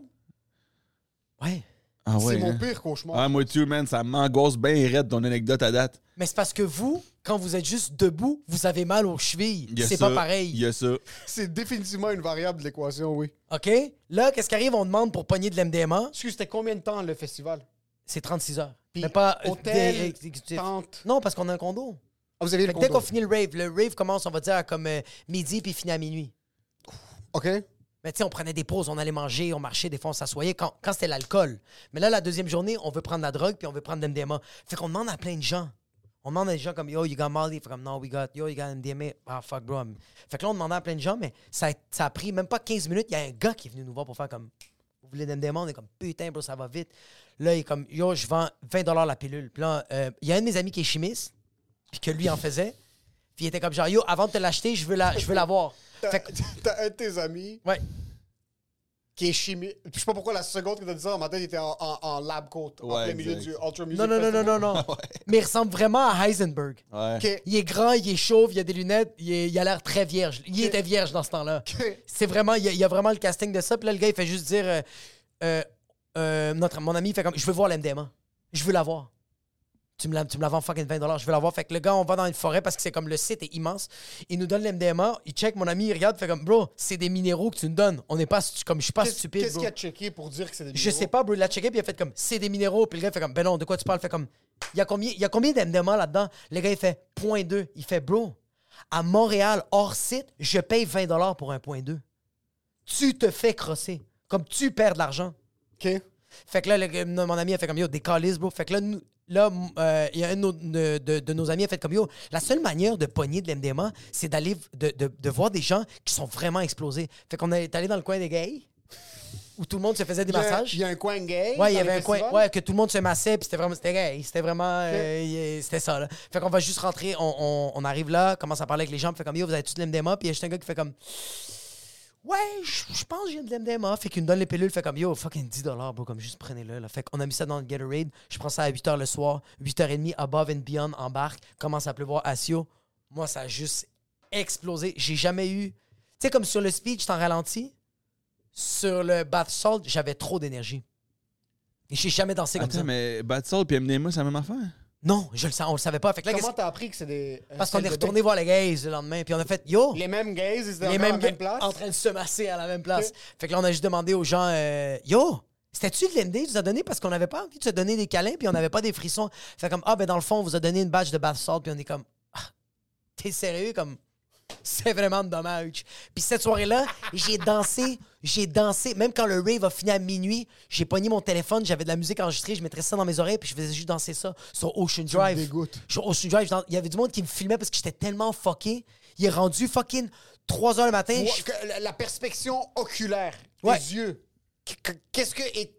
Ouais. Ah ouais, C'est mon hein? pire cauchemar. Ah, moi, tu, man, ça m'angoisse bien raide ton anecdote à date. Mais c'est parce que vous, quand vous êtes juste debout, vous avez mal aux chevilles. Il y a C'est ça, pas pareil. Il y a ça. C'est définitivement une variable de l'équation, oui. OK? Là, qu'est-ce qui arrive? On demande pour pogner de l'MDMA. Excuse, c'était combien de temps le festival? C'est 36 heures. Puis Mais pas... hôtel, exécutif. tente. Non, parce qu'on a un condo. Ah, vous avez Fait le que dès condo. qu'on finit le rave commence, on va dire, à comme midi, puis finit à minuit. OK. Mais tu sais, on prenait des pauses, on allait manger, on marchait, des fois on s'assoyait quand c'était l'alcool. Mais là, la deuxième journée, on veut prendre la drogue puis on veut prendre l'MDMA. Fait qu'on demande à plein de gens. On demande à des gens comme yo, you got Molly? Fait comme no, we got, yo, you got MDMA. Ah, fuck, bro. Fait que là, on demandait à plein de gens, mais ça a pris même pas 15 minutes. Il y a un gars qui est venu nous voir pour faire comme, vous voulez de l'MDMA? On est comme, putain, bro, ça va vite. Là, il est comme, yo, je vends 20$ la pilule. Puis là, il y a un de mes amis qui est chimiste, puis que lui en faisait. Puis il était comme genre, yo, avant de te l'acheter, je veux l'avoir. Fait que, T'as un de tes amis ouais. qui est chimie. Je sais pas pourquoi la seconde que t'as dit ça, dans ma tête, il était en lab coat, en Ouais, plein milieu exact. du Ultra Music Non. Festival. Mais il ressemble vraiment à Heisenberg. Ouais. OK. Il est grand, il est chauve, il a des lunettes, il a l'air très vierge. Il était vierge dans ce temps-là. OK. C'est vraiment, il y a vraiment le casting de ça. Puis là, le gars, il fait juste dire, mon ami, il fait comme, je veux voir l'MDMA. Je veux l'avoir. Tu me la vends fucking 20$, je veux l'avoir. Fait que le gars, on va dans une forêt parce que c'est comme le site est immense. Il nous donne l'MDMA, il check, mon ami, il regarde, fait comme, bro, c'est des minéraux que tu nous donnes. On n'est pas, comme, je suis pas stupide, Qu'est-ce bro. qu'il a checké pour dire que c'est des Je minéraux? sais pas, bro, il a checké, puis il a fait comme, c'est des minéraux. Puis le gars fait comme, ben non, de quoi tu parles? Fait comme, il y a combien d'MDMA là-dedans? Le gars, il fait 0.2. Il fait, bro, à Montréal, hors site, je paye 20$ pour un 0.2. Tu te fais crosser. Comme tu perds de l'argent. OK. Fait que là, mon ami a fait comme, yo, des calices, bro. Fait que là, il y a un de nos amis qui a fait comme, yo, la seule manière de pogner de l'MDMA, c'est d'aller, de voir des gens qui sont vraiment explosés. Fait qu'on est allé dans le coin des gays, où tout le monde se faisait des massages. Il y a un coin gay. Ouais, il y dans avait le un coin, festival? ouais, que tout le monde se massait, puis c'était gay. C'était vraiment, c'était ça, là. Fait qu'on va juste rentrer, on arrive là, commence à parler avec les gens, puis fait comme, yo, vous avez tous de l'MDMA, puis il y a juste un gars qui fait comme, Ouais, je pense que je viens de l'MDMA. Fait qu'il me donne les pilules, fait comme yo, fucking $10, bro, comme juste prenez-le. Là. Fait qu'on a mis ça dans le Gatorade. Je prends ça à 8h le soir, 8h30, Above and Beyond, embarque, commence à pleuvoir à Sio. Moi, ça a juste explosé. J'ai jamais eu. Tu sais, comme sur le speed, j'étais en ralenti. Sur le bath salt, j'avais trop d'énergie. Et j'ai jamais dansé comme ça. Attends, mais Bath Salt et MDMA, c'est la même affaire? Non, on le savait pas. Fait que là, Comment t'as appris que c'est des... parce qu'on est retourné voir les gays le lendemain, puis on a fait yo. Les mêmes gays, ils étaient les encore à la mêmes même place? en train de se masser à la même place. Fait que là, on a juste demandé aux gens yo, c'était-tu de l'MD tu nous as donné parce qu'on n'avait pas envie de se donner des câlins, puis on n'avait pas des frissons. Fait comme ben dans le fond, on vous a donné une badge de bath salt, puis on est comme t'es sérieux? Comme c'est vraiment dommage. Puis cette soirée-là, j'ai dansé. Même quand le rave a fini à minuit, j'ai pogné mon téléphone, j'avais de la musique enregistrée, je mettrais ça dans mes oreilles, puis je faisais juste danser ça sur Ocean Drive. Sur Ocean Drive, il y avait du monde qui me filmait parce que j'étais tellement fucké. Il est rendu fucking 3h le matin. La perspection oculaire, Ouais. les yeux. Qu'est-ce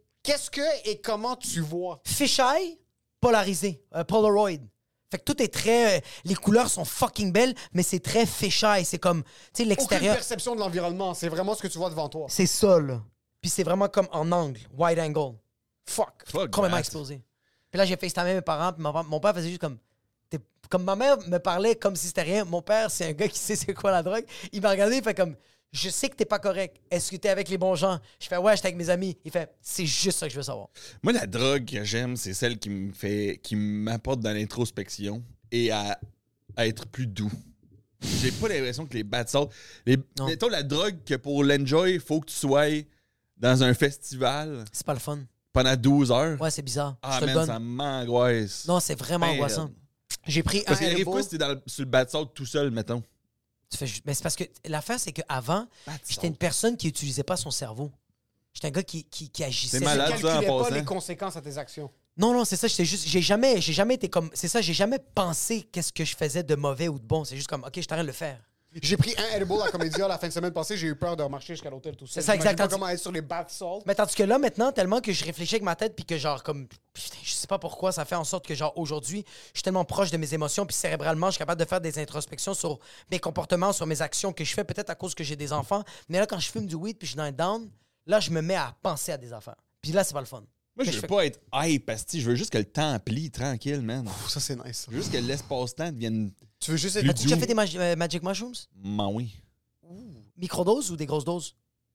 que et comment tu vois? Fisheye, polarisé, Polaroid. Fait que tout est très... les couleurs sont fucking belles, mais c'est très fisheye. C'est comme, tu sais, Aucune l'extérieur... perception de l'environnement, c'est vraiment ce que tu vois devant toi. C'est ça, là. Puis c'est vraiment comme en angle, wide angle. Fuck. Complètement that. explosé. Puis là, j'ai FaceTimé mes parents, puis mon père faisait juste comme... Comme ma mère me parlait comme si c'était rien. Mon père, c'est un gars qui sait c'est quoi la drogue. Il m'a regardé, il fait comme... Je sais que t'es pas correct. Est-ce que t'es avec les bons gens? Je fais, ouais, j'étais avec mes amis. Il fait, c'est juste ça que je veux savoir. Moi, la drogue que j'aime, c'est celle qui m'apporte dans l'introspection et à être plus doux. J'ai pas l'impression que les bath salt... Mettons, la drogue que pour l'enjoy, il faut que tu sois dans un festival C'est pas le fun. pendant 12 heures. Ouais, c'est bizarre. Ah, je te le man, donne. ça m'angoisse. Non, c'est vraiment Ben, angoissant. J'ai pris Parce un qu'il arrive Red pas Bull. si t'es sur le bath salt tout seul, mettons. Mais c'est parce que l'affaire, c'est qu'avant, j'étais une personne qui n'utilisait pas son cerveau. J'étais un gars qui agissait. C'est malade, Tu ça, en calculais pas passant. les conséquences à tes actions. Non, c'est ça. J'ai jamais été comme. C'est ça, j'ai jamais pensé qu'est-ce que je faisais de mauvais ou de bon. C'est juste comme, OK, je t'arrête de le faire. J'ai pris un edible à Comédia la fin de semaine passée, j'ai eu peur de remarcher jusqu'à l'hôtel tout seul. C'est ça, J'imagine exactement. pas comment être sur les bath salts. Mais tandis que là, maintenant, tellement que je réfléchis avec ma tête, puis que genre, comme. Putain, je sais pas pourquoi, ça fait en sorte que, genre, aujourd'hui, je suis tellement proche de mes émotions, puis cérébralement, je suis capable de faire des introspections sur mes comportements, sur mes actions que je fais, peut-être à cause que j'ai des enfants. Mais là, quand je fume du weed, puis je suis dans un down, là, je me mets à penser à des affaires. Puis là, c'est pas le fun. Moi, je veux pas être hype, asti. Je veux juste que le temps plie tranquille, man. Ça, c'est nice. Je veux juste que l'espace-temps devienne... Tu veux juste Plus être... As-tu déjà fait des Magic Mushrooms? Oui. Microdoses ou des grosses doses?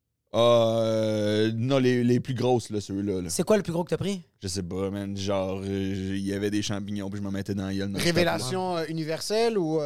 Non, les plus grosses, là, ceux-là. Là. C'est quoi le plus gros que t'as pris? Je sais pas, man. Genre, il y avait des champignons, puis je me mettais dans la gueule. non-stop, là. Révélation universelle ou...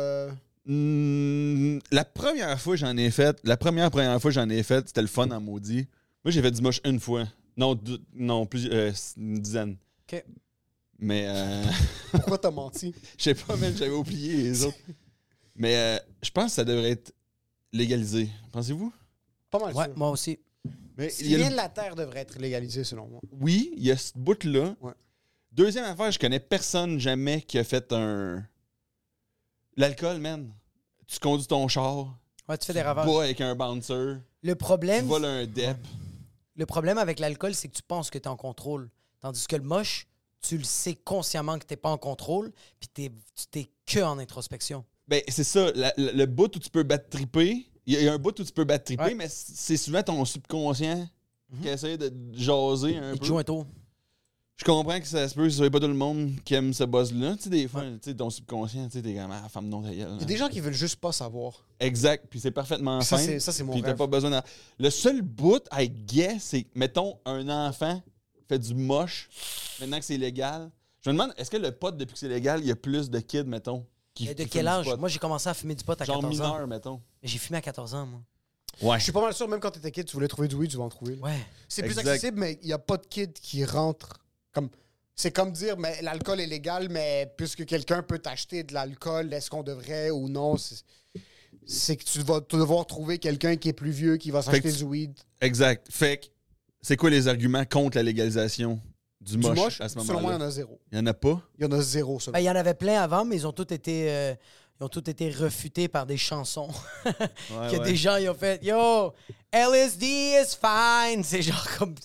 La première fois j'en ai fait, c'était le fun en maudit. Moi, j'ai fait du moche une fois. Non, plus, une dizaine. OK. Mais, Pourquoi t'as menti? je sais pas, même, j'avais oublié les autres. Mais je pense que ça devrait être légalisé. Pensez-vous? Pas mal Ouais, sûr. moi aussi. Mais Ce il qui y a vient de la Terre devrait être légalisé, selon moi. Oui, il y a ce bout-là. Ouais. Deuxième affaire, je connais personne jamais qui a fait un... L'alcool, man. Tu conduis ton char, Ouais, tu fais des ravages. bois avec un bouncer, Le tu problème, voles un dep. le problème avec l'alcool, c'est que tu penses que t'es en contrôle. Tandis que le moche, tu le sais consciemment que t'es pas en contrôle, puis t'es que en introspection. Ben, c'est ça. Le bout où tu peux battre triper, il y a un bout où tu peux battre triper, Ouais. mais c'est souvent ton subconscient qui essaie de jaser un Et peu. tu joues un tour. Je comprends que ça se peut, c'est pas tout le monde qui aime ce buzz-là. Tu sais, des fois, tu sais, ton subconscient, tu sais, t'es comme, femme non, ta gueule. Il y a des gens qui veulent juste pas savoir. Exact, puis c'est parfaitement Ça, simple. c'est mon Puis t'as rêve. pas besoin de... Le seul bout, I guess, c'est, mettons, un enfant fait du moche, maintenant que c'est légal. Je me demande, est-ce que le pot, depuis que c'est légal, il y a plus de kids, mettons, qui Et de fument quel du âge? pot? Moi, j'ai commencé à fumer du pot à Genre 14 ans. mineur, mettons. J'ai fumé à 14 ans, moi. Ouais. Je suis pas mal sûr, même quand t'étais kid, tu voulais trouver du weed, tu vas en trouver. là. Ouais. C'est plus Exact. accessible, mais il n'y a pas de kid qui rentre comme... C'est comme dire, mais l'alcool est légal, mais puisque quelqu'un peut t'acheter de l'alcool, est-ce qu'on devrait ou non? C'est que tu vas devoir trouver quelqu'un qui est plus vieux, qui va s'acheter que du weed. Exact. Fait que, c'est quoi les arguments contre la légalisation du Du moche, moche, à ce selon moi, il y en moment-là? a zéro. Il y en a pas? Il y en a zéro, selon Ben, il y en avait plein avant, mais ils ont tous été refutés par des chansons. Ouais, Que des gens ils ont fait Yo, LSD is fine. C'est genre comme.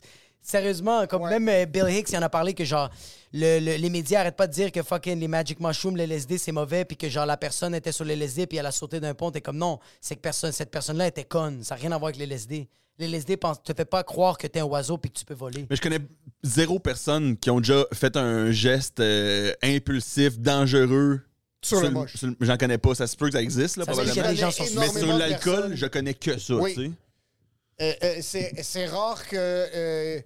Sérieusement, comme même Bill Hicks, il en a parlé que genre les médias arrêtent pas de dire que fucking les Magic Mushrooms, les LSD, c'est mauvais, puis que genre la personne était sur les LSD puis elle a sauté d'un pont. T'es comme non, c'est que cette personne-là était conne. Ça n'a rien à voir avec les LSD. Les LSD te fait pas croire que t'es un oiseau puis que tu peux voler. Mais je connais 0 personnes qui ont déjà fait un geste impulsif, dangereux. Sur le moche. J'en connais pas. Ça se peut que ça existe, là, Ça se peut probablement. qu'il y a des gens sur Mais sur l'alcool, personnes. je connais que ça, Oui. tu sais. C'est rare que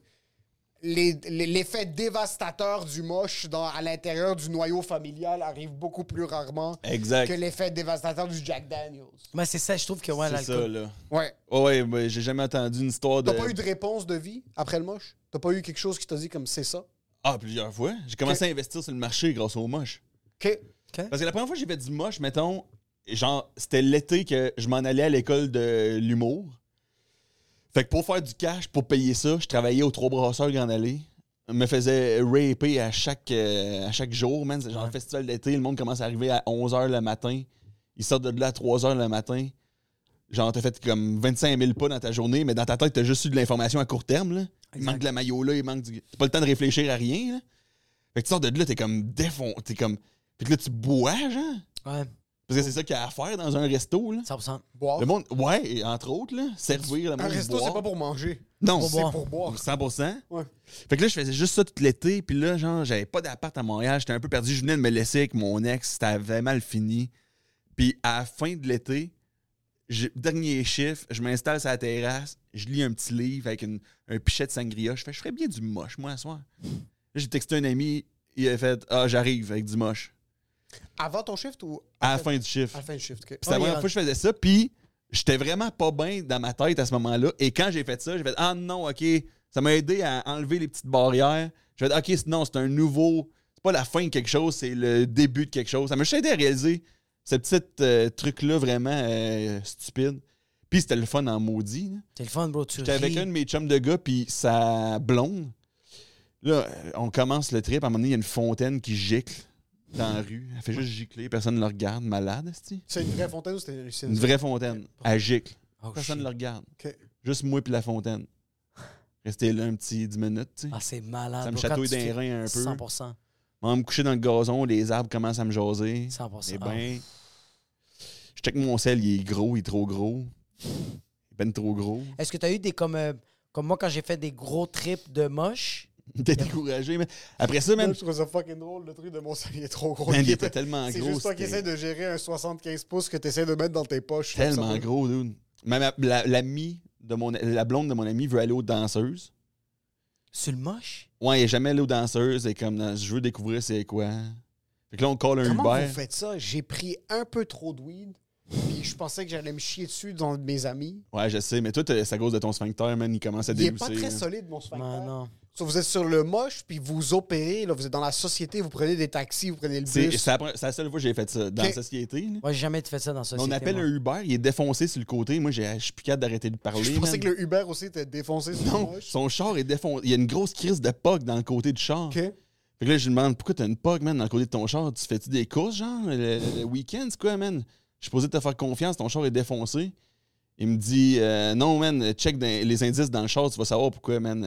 l'effet dévastateur du moche à l'intérieur du noyau familial arrive beaucoup plus rarement Exact. que l'effet dévastateur du Jack Daniels. Mais c'est ça, je trouve que ouais, C'est ça, l'alcool. là. Ouais. Ouais, mais j'ai jamais entendu une histoire de... T'as pas eu de réponse de vie après le moche? T'as pas eu quelque chose qui t'a dit comme c'est ça? Ah, plusieurs fois. J'ai commencé à investir sur le marché grâce au moche. OK. Parce que la première fois que j'ai fait du moche, mettons, genre, c'était l'été que je m'en allais à l'école de l'humour. Fait que pour faire du cash, pour payer ça, je travaillais aux 3 Brasseurs Grande Allée. Je me faisais raper à chaque jour, man. C'est genre le festival d'été, le monde commence à arriver à 11h le matin. Ils sortent de là à 3h le matin. Genre, t'as fait comme 25 000 pas dans ta journée, mais dans ta tête, t'as juste eu de l'information à court terme, là. Il manque de la maillot là, il manque du... T'as pas le temps de réfléchir à rien, là. Fait que tu sors de là, t'es comme défoncé, t'es comme... Fait que là, tu bois, genre. Ouais, Parce que c'est ça qu'il y a à faire dans un resto, là. 100%. Boire. Le monde, ouais, et entre autres, là, servir le monde. Un resto, boire. c'est pas pour manger. Non, pour C'est boire. pour boire. 100%. Ouais. Fait que là, je faisais juste ça tout l'été, puis là, genre, j'avais pas d'appart à Montréal, j'étais un peu perdu. Je venais de me laisser avec mon ex, c'était vraiment mal fini. Puis à la fin de l'été, dernier chiffre, je m'installe sur la terrasse, je lis un petit livre avec un pichet de sangria. Je ferais bien du moche, moi, ce soir. Là, j'ai texté un ami, il a fait « Ah, j'arrive avec du moche. Avant ton shift ou... » À la fin du chiffre. À la fin du shift, OK. Puis c'était la première fois que je faisais ça, puis j'étais vraiment pas bien dans ma tête à ce moment-là. Et quand j'ai fait ça, j'ai fait « Ah non, OK. » Ça m'a aidé à enlever les petites barrières. J'ai fait « OK, non, c'est un nouveau... C'est pas la fin de quelque chose, c'est le début de quelque chose. » Ça m'a juste aidé à réaliser ce petit truc-là vraiment stupide. Puis c'était le fun en maudit. C'est le fun, bro. J'étais avec un de mes chums de gars, puis sa blonde. Là, on commence le trip. À un moment donné, il y a une fontaine qui gicle dans la rue. Elle fait juste gicler. Personne ne le regarde. Malade, c'est-tu? C'est une vraie fontaine ou c'était une Une vraie fontaine. Elle gicle. Oh, Personne ne shit. le regarde. OK. Juste moi puis la fontaine. Rester là un petit 10 minutes, tu sais. Ah, c'est malade. Ça me bro. Quand chatouille tu dans les fais- reins un peu. 100%. On va me coucher dans le gazon, les arbres commencent à me jaser. 100%. Eh ben, je check mon sel, il est gros, il est trop gros. Il est ben trop gros. Est-ce que tu as eu des comme moi quand j'ai fait des gros trips de moche? T'es découragé, mais après ça, Moi, même, je trouve ça fucking drôle, le truc de mon sac, il est trop gros. man, il était tellement C'est gros. juste toi qui c'était essaies de gérer un 75 pouces que tu essaies de mettre dans tes poches. tellement Ça, gros, dude. Même l'amie de la blonde de mon ami veut aller aux danseuses. Sur le moche? Ouais, elle est jamais allée aux danseuses. Et comme, je veux découvrir c'est quoi. Fait que là, on colle un Comment Uber. vous faites ça? J'ai pris un peu trop de weed, puis je pensais que j'allais me chier dessus dans mes amis. Ouais, je sais, mais toi, c'est à cause de ton sphincter, man. Il commence à Il est délousser. pas très là. solide, mon sphincter. Non, non. So, vous êtes sur le moche, puis vous opérez, là, vous êtes dans la société, vous prenez des taxis, vous prenez le C'est bus. c'est la seule fois que j'ai fait ça dans Ok. la société. là. Moi, j'ai jamais fait ça dans la société. On appelle moi. un Uber, il est défoncé sur le côté. Moi, je suis plus capable d'arrêter de parler. Je pensais man. que le Uber aussi était défoncé sur le Non, moche. son char est défoncé. Il y a une grosse crise de POC dans le côté du char. OK. Fait que là, je lui demande pourquoi t'as une POC, man, dans le côté de ton char. Tu fais-tu des courses, genre, le week-end? C'est quoi, man? Je suis posé te faire confiance, ton char est défoncé. Il me dit non, man, check les indices dans le char, tu vas savoir pourquoi, man.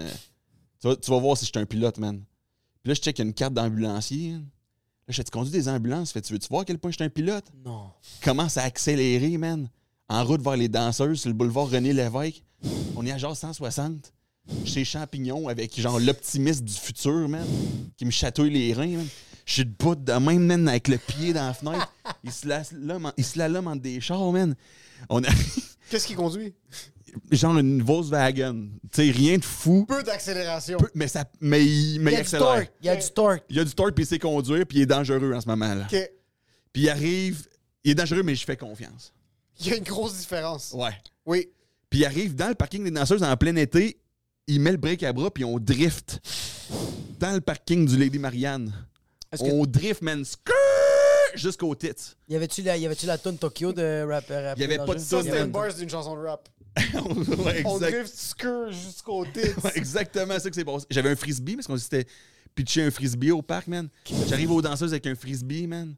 Tu vas voir si je suis un pilote, man. Puis là, je check une carte d'ambulancier. Là, je fais, tu conduis des ambulances. Tu veux-tu voir à quel point je suis un pilote? Non. Commence à accélérer, man. En route vers les danseuses sur le boulevard René Lévesque. On est à genre 160. Chez Champignon avec genre l'optimiste du futur, man. Qui me chatouille les reins, man. Je suis debout de même, man, avec le pied dans la fenêtre. Il se l'allume entre des chars, man. On a Qu'est-ce qui conduit? genre une Volkswagen. Tu sais, rien de fou. Peu d'accélération. Mais il Il y a du accélère. torque. Il y a du torque. Il y a du torque, puis il sait conduire, puis il est dangereux en ce moment, là. OK. Puis il arrive... Il est dangereux, mais je fais confiance. Il y a une grosse différence. Ouais. Oui. Puis il arrive dans le parking des danseuses en plein été, il met le break à bras, puis on drift dans le parking du Lady Marianne. Est-ce que- On drift, man, jusqu'aux tits. Y avait-tu la toune Tokyo de rap? Il y avait pas de Ça, toune, c'était man. une bars d'une chanson de rap. Ouais, On exact. drift scur jusqu'au tits. Ouais, exactement ça que c'est passé. J'avais un frisbee parce qu'on s'était pitché un frisbee au parc, man. J'arrive aux danseuses avec un frisbee, man.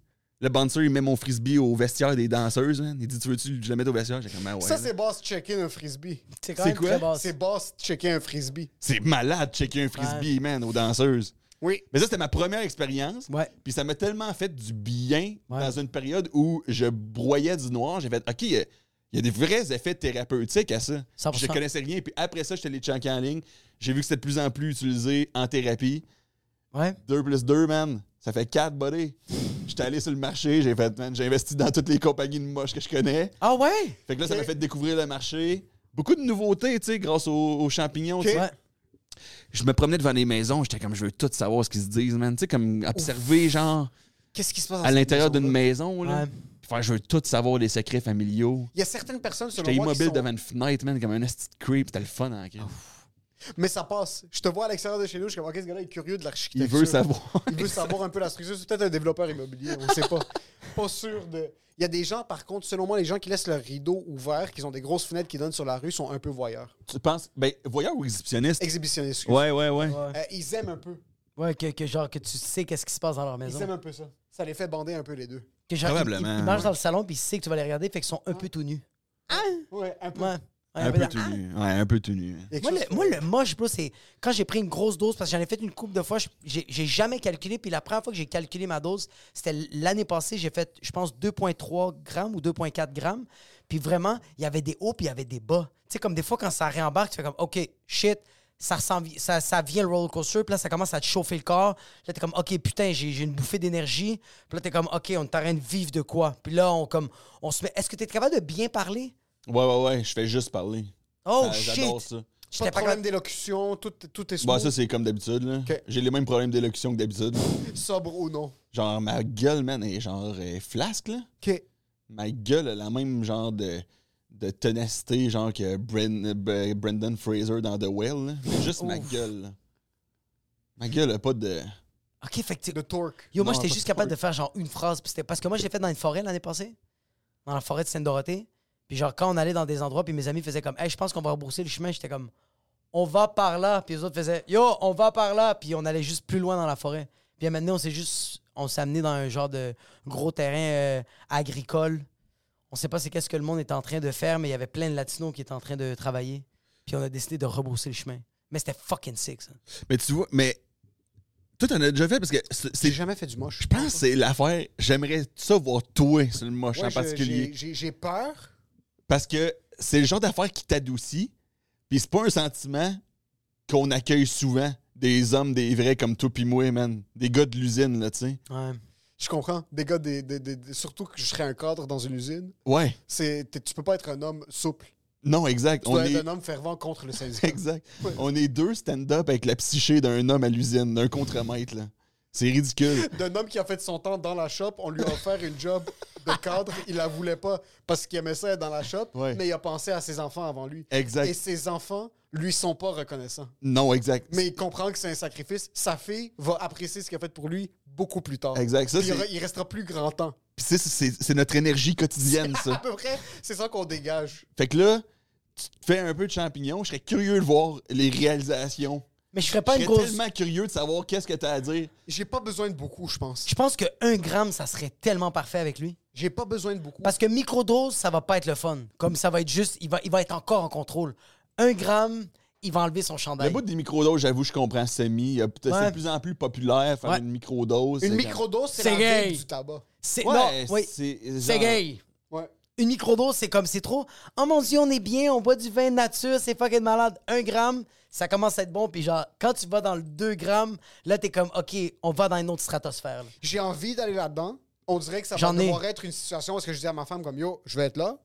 Le bouncer, il met mon frisbee au vestiaire des danseuses. Hein. Il dit, tu veux-tu que je le mette au vestiaire? J'ai comme, ouais. Ça, c'est boss checker un frisbee. C'est quand même quoi? très basse. C'est boss checker un frisbee. C'est malade de checker un frisbee, man, aux danseuses. Oui. Mais ça, c'était ma première expérience. Ouais. Puis ça m'a tellement fait du bien Ouais. dans une période où je broyais du noir. J'ai fait, OK, il y a des vrais effets thérapeutiques à ça. 100%. Je connaissais rien. Puis après ça, j'étais allé checker en ligne. J'ai vu que c'était de plus en plus utilisé en thérapie. Ouais. 2 + 2, man. Ça fait 4, buddy. J'étais allé sur le marché. J'ai fait, man, j'ai investi dans toutes les compagnies de moches que je connais. Ah ouais? Fait que là, ça m'a fait découvrir le marché. Beaucoup de nouveautés, tu sais, grâce aux champignons. tu sais. Ouais. Je me promenais devant les maisons, j'étais comme, je veux tout savoir ce qu'ils se disent, man. Tu sais, comme observer, genre, Qu'est-ce qui se passe dans à cette l'intérieur d'une maison-là? maison, là. Ouais. Puis faire, je veux tout savoir les secrets familiaux. Il y a certaines personnes, selon J'étais moi, qui immobile sont... devant une fenêtre, man, comme un esti de creep. C'était le fun, hein. Mais ça passe. Je te vois à l'extérieur de chez nous, je suis comme, OK, ce gars-là est curieux de l'architecture. Il veut savoir. Il veut savoir un peu la structure. C'est peut-être un développeur immobilier, on sait pas. Pas sûr de... Il y a des gens, par contre, selon moi, les gens qui laissent leur rideau ouvert, qui ont des grosses fenêtres qui donnent sur la rue, sont un peu voyeurs. Tu penses, ben, voyeur ou exhibitionniste? Exhibitionnistes. excuse. Ouais. Ils aiment un peu. Ouais, que genre que tu sais qu'est-ce qui se passe dans leur maison. Ils aiment un peu ça. Ça les fait bander un peu les deux. Que genre, Probablement, ils marchent ouais. dans le salon puis ils savent que tu vas les regarder, fait qu'ils sont un peu tout nus. Ouais, un peu. Ouais. Un peu tout nu. Ouais, un peu tout nu. Quelque Moi, chose moi, le moche, bro, c'est quand j'ai pris une grosse dose, parce que j'en ai fait une couple de fois, j'ai jamais calculé, puis la première fois que j'ai calculé ma dose, c'était l'année passée, j'ai fait, je pense, 2,3 grammes ou 2,4 grammes, puis vraiment, il y avait des hauts, puis il y avait des bas. Tu sais, comme des fois, quand ça réembarque, tu fais comme, OK, shit, ça vient le roller coaster, puis là, ça commence à te chauffer le corps. Là, t'es comme, OK, putain, j'ai une bouffée d'énergie. Puis là, t'es comme, OK, on est en train de vivre de quoi? Puis là, on se met... Est-ce que t'es capable de bien parler? Ouais, je fais juste parler. Oh, J'adore shit! ça. Pas J'étais de problème capable- d'élocution, tout est smooth. Bah, ça, c'est comme d'habitude, là. Ok. J'ai les mêmes problèmes d'élocution que d'habitude. Sobre ou non. Genre, ma gueule, man, est genre flasque, là. OK. Ma gueule a la même genre de ténacité, genre que Brendan Fraser dans The Whale, là. Mais juste ma gueule, là. Ma gueule a pas de... OK, fait que tu... De torque. Yo, moi, Non, j'étais pas juste de capable de torque. faire genre une phrase. Puis c'était parce que moi, je l'ai fait dans une forêt l'année passée. Dans la forêt de Sainte-Dorothée. Puis genre, quand on allait dans des endroits, puis mes amis faisaient comme, hey, je pense qu'on va rebrousser le chemin. J'étais comme, on va par là. Puis les autres faisaient, yo, on va par là. Puis on allait juste plus loin dans la forêt. Puis maintenant, on s'est amené dans un genre de gros terrain agricole. On sait pas c'est qu'est-ce que le monde est en train de faire, mais il y avait plein de latinos qui étaient en train de travailler. Puis on a décidé de rebrousser le chemin. Mais c'était fucking sick, ça. Mais tu vois, mais... Toi, t'en as déjà fait parce que J'ai c'est... jamais fait du moche. Je pense que c'est l'affaire... J'aimerais ça voir toi sur le moche Ouais, en particulier. J'ai peur. Parce que c'est le genre d'affaire qui t'adoucit. Puis c'est pas un sentiment qu'on accueille souvent des hommes, des vrais comme toi pis moi, man. Des gars de l'usine, là, tu sais. Ouais. Je comprends. Des gars, surtout que je serais un cadre dans une usine. Ouais. Tu peux pas être un homme souple. Non, exact. Tu dois être un homme fervent contre le syndicat. Exact. Ouais. On est deux stand-up avec la psyché d'un homme à l'usine, d'un contremaître, là. C'est ridicule. D'un homme qui a fait son temps dans la shop, on lui a offert une job de cadre. Il la voulait pas parce qu'il aimait ça être dans la shop, Ouais. mais il a pensé à ses enfants avant lui. Exact. Et ses enfants lui sont pas reconnaissants. Non, exact. Mais il comprend que c'est un sacrifice. Sa fille va apprécier ce qu'il a fait pour lui beaucoup plus tard. Exact. Ça, Puis c'est... il restera plus grand temps. Puis c'est notre énergie quotidienne, À ça. peu près, c'est ça qu'on dégage. Fait que là, tu te fais un peu de champignons. Je serais curieux de voir les réalisations. Mais je ferais pas Je une serais grosse... tellement curieux de savoir qu'est-ce que t'as à dire. J'ai pas besoin de beaucoup, je pense. Je pense que 1 gramme, ça serait tellement parfait avec lui. J'ai pas besoin de beaucoup. Parce que microdose, ça va pas être le fun. Comme ça va être juste, il va être encore en contrôle. 1 gramme, il va enlever son Le chandail. bout des microdoses, j'avoue, je comprends semi. Ouais. C'est de plus en plus populaire faire Ouais. une microdose. Une C'est microdose, c'est C'est la gay. vape du tabac. C'est, Ouais, non, oui, c'est c'est gay. Ouais. Une microdose, c'est comme, c'est trop. Oh mon Dieu, on est bien, on boit du vin nature, c'est fucking malade. 1 gramme, ça commence à être bon. Puis genre, quand tu vas dans le 2 grammes, là, t'es comme, OK, on va dans une autre stratosphère. là. J'ai envie d'aller là-dedans. On dirait que ça va J'en ai. devoir être une situation où est-ce que je dis à ma femme comme yo, je vais être là.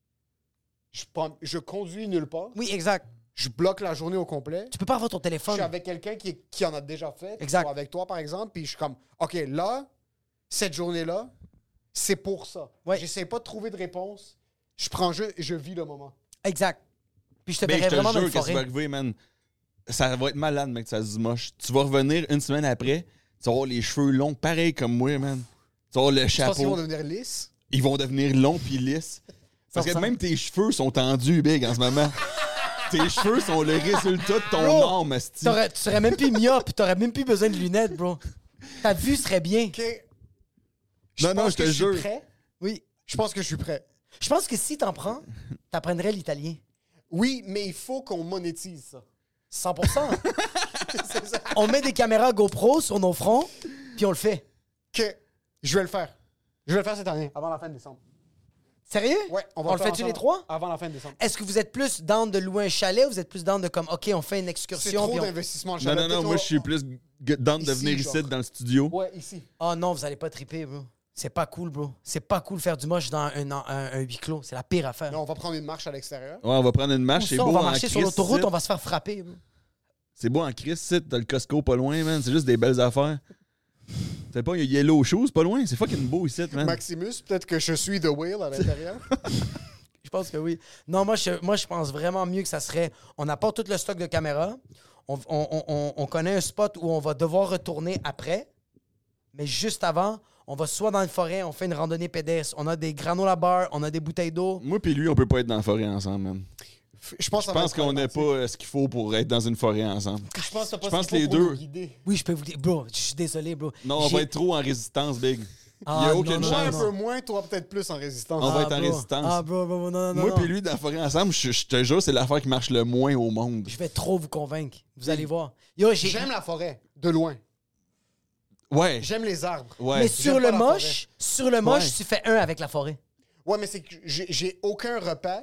Je conduis nulle part. Oui, exact. Je bloque la journée au complet. Tu peux pas avoir ton Je téléphone. suis avec quelqu'un qui en a déjà fait. Exact. Soit avec toi, par exemple. Puis je suis comme, OK, là, cette journée-là, c'est pour ça. Ouais. J'essaie pas de trouver de réponse. Je vis le moment. Exact. Puis je te Mais verrais je te vraiment dans jure une que ça va forêt. arriver, man. Ça va être malade, mec, ça se dit moche. Tu vas revenir une semaine après, tu vas avoir les cheveux longs, pareil comme moi, man. Tu vas avoir le Je pense qu'ils vont chapeau. devenir lisses. Ils vont devenir longs puis lisses. Parce que 100%. même tes cheveux sont tendus, big, en ce moment. Tes cheveux sont le résultat de ton Bro, âme, asti. Tu serais même plus myope, t'aurais même plus besoin de lunettes, bro. Ta vue serait bien. OK. Non, non, je te jure. Je suis prêt. Oui. Je pense que je suis prêt. Je pense que si t'en prends, t'apprendrais l'italien. Oui, mais il faut qu'on monétise ça. 100%. C'est ça. On met des caméras GoPro sur nos fronts, puis on le fait. Que je vais le faire. Je vais le faire cette année, avant la fin de décembre. Sérieux? Ouais, On va le fait-tu ensemble les trois? Avant la fin de décembre. Est-ce que vous êtes plus down de louer un chalet ou vous êtes plus down de comme, OK, on fait une C'est excursion? trop puis on- d'investissement. le Non, chalet. non, non, Peut-être moi, je suis plus down de Ici, venir genre. ici dans le studio. Ouais, ici. Oh non, vous allez pas triper, bro. C'est pas cool, bro. C'est pas cool faire du moche dans un huis clos. C'est la pire affaire. Mais on va prendre une marche à l'extérieur. Ouais, on va prendre une marche. Ou C'est ça, beau on va en marcher sur Christ, l'autoroute, ici. on va se faire frapper, bro. C'est beau en Christ, ici. T'as le Costco pas loin, man. C'est juste des belles affaires. C'est pas, il y a Yellow Shoes pas loin. C'est fucking beau ici, man. Maximus, peut-être que je suis The Whale à l'intérieur. Je pense que oui. Non, moi, je pense vraiment mieux que ça serait... On apporte tout le stock de caméras. On connaît un spot où on va devoir retourner après. Mais juste avant, on va soit dans une forêt, on fait une randonnée pédestre. On a des granola bars, on a des bouteilles d'eau. Moi pis lui, on peut pas être dans la forêt ensemble, man. Je pense, Je pense qu'on n'a pas ce qu'il faut pour être dans une forêt ensemble. Je pense, que Je pense que les deux- Oui, je peux vous dire... Bro, je suis désolé, bro. Non, on J'ai- va être trop en résistance, Big. Ah, Il y a non, aucune non, Moi, chance. un peu moins, toi, peut-être plus en résistance. On va être en bro. résistance. Ah, bro, non, non, non. Moi non. pis lui, dans la forêt ensemble, je te jure, c'est l'affaire qui marche le moins au monde. Je vais trop vous convaincre. Vous allez voir. Yo, J'aime la forêt, de loin. Ouais. J'aime les arbres. Ouais. Mais J'aime sur le pas la moche, Ouais. tu fais un avec la forêt. Ouais, mais c'est que j'ai aucun repère.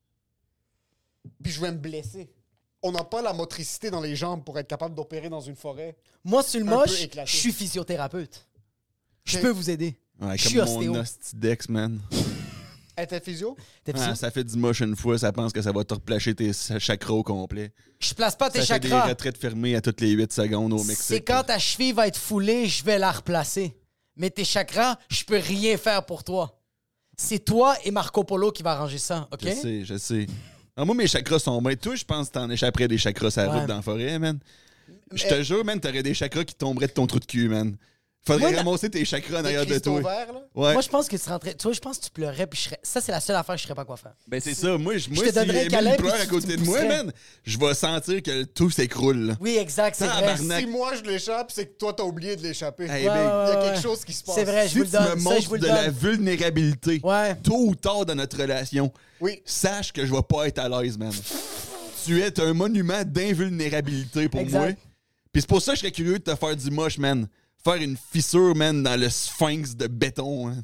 Puis je vais me blesser. On n'a pas la motricité dans les jambes pour être capable d'opérer dans une forêt. Moi, sur le Un peu moche, éclaté. je suis physiothérapeute. Je Ok. peux vous aider. Ouais, Je suis comme ostéo. mon hostidex, man. Elle était physio? T'es Ah, physio? ça fait du moche une fois, ça pense que ça va te replacher tes chakras au complet. Je place pas tes Ça fait des chakras. retraites fermées à toutes les 8 secondes au Mexique. C'est quand ta cheville va être foulée, je vais la replacer. Mais tes chakras, je peux rien faire pour toi. C'est toi et Marco Polo qui va arranger ça, OK? Je sais. Ah, moi, mes chakras sont bien. Toi, je pense que t'en échapperais des chakras sur la Ouais. route dans la forêt, man. Je te jure, man, t'aurais des chakras qui tomberaient de ton trou de cul, man. Faudrait Moi, ramasser tes chakras en Des arrière de cristaux toi. verts, là? Ouais. Moi, je pense que tu rentrais... Tu vois, je pense que tu pleurais, puis je serais... Ça, c'est la seule affaire que je serais pas quoi faire. Ben, c'est ça. Moi, si te donnerais un Emile câlin, pleure puis à tu côté me de moi, pousserais. man, je vais sentir que tout s'écroule, là. Oui, exact, c'est vrai. Tabarnak. Si moi je l'échappe, c'est que toi t'as oublié de l'échapper. Hey, Il y a big. ouais, quelque chose qui se passe. C'est vrai, je Si vous tu le donne. me Ça, je montres vous le de la donne. vulnérabilité, Ouais. tôt ou tard dans notre relation, Oui. sache que je vais pas être à l'aise, man. Tu es un monument d'invulnérabilité pour Exact. moi. Puis c'est pour ça que je serais curieux de te faire du moche, man. Faire une fissure, man, dans le sphinx de béton. Hein.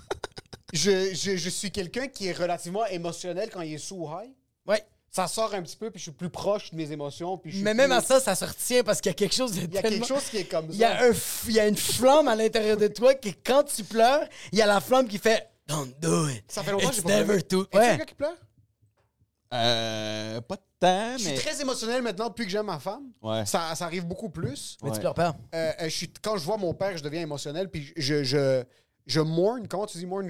Je suis quelqu'un qui est relativement émotionnel quand il est sous high. Ouais. Ça sort un petit peu, puis je suis plus proche de mes émotions. Puis je suis Mais même plus- à ça se retient parce qu'il y a quelque chose de Il y a tellement- quelque chose qui est comme Il y a ça. il y a une flamme à l'intérieur de toi que quand tu pleures, il y a la flamme qui fait Don't do it. Ça fait longtemps que It's j'ai pas never pleuré. too. Es-tu un Ouais. gars qui pleure? Pas de temps, Je suis mais... très émotionnel maintenant depuis que j'aime ma femme. Ouais. Ça arrive beaucoup plus. Mais Ouais. tu pleures pas. Quand je vois mon père, je deviens émotionnel, puis je mourne. Comment tu dis mourne?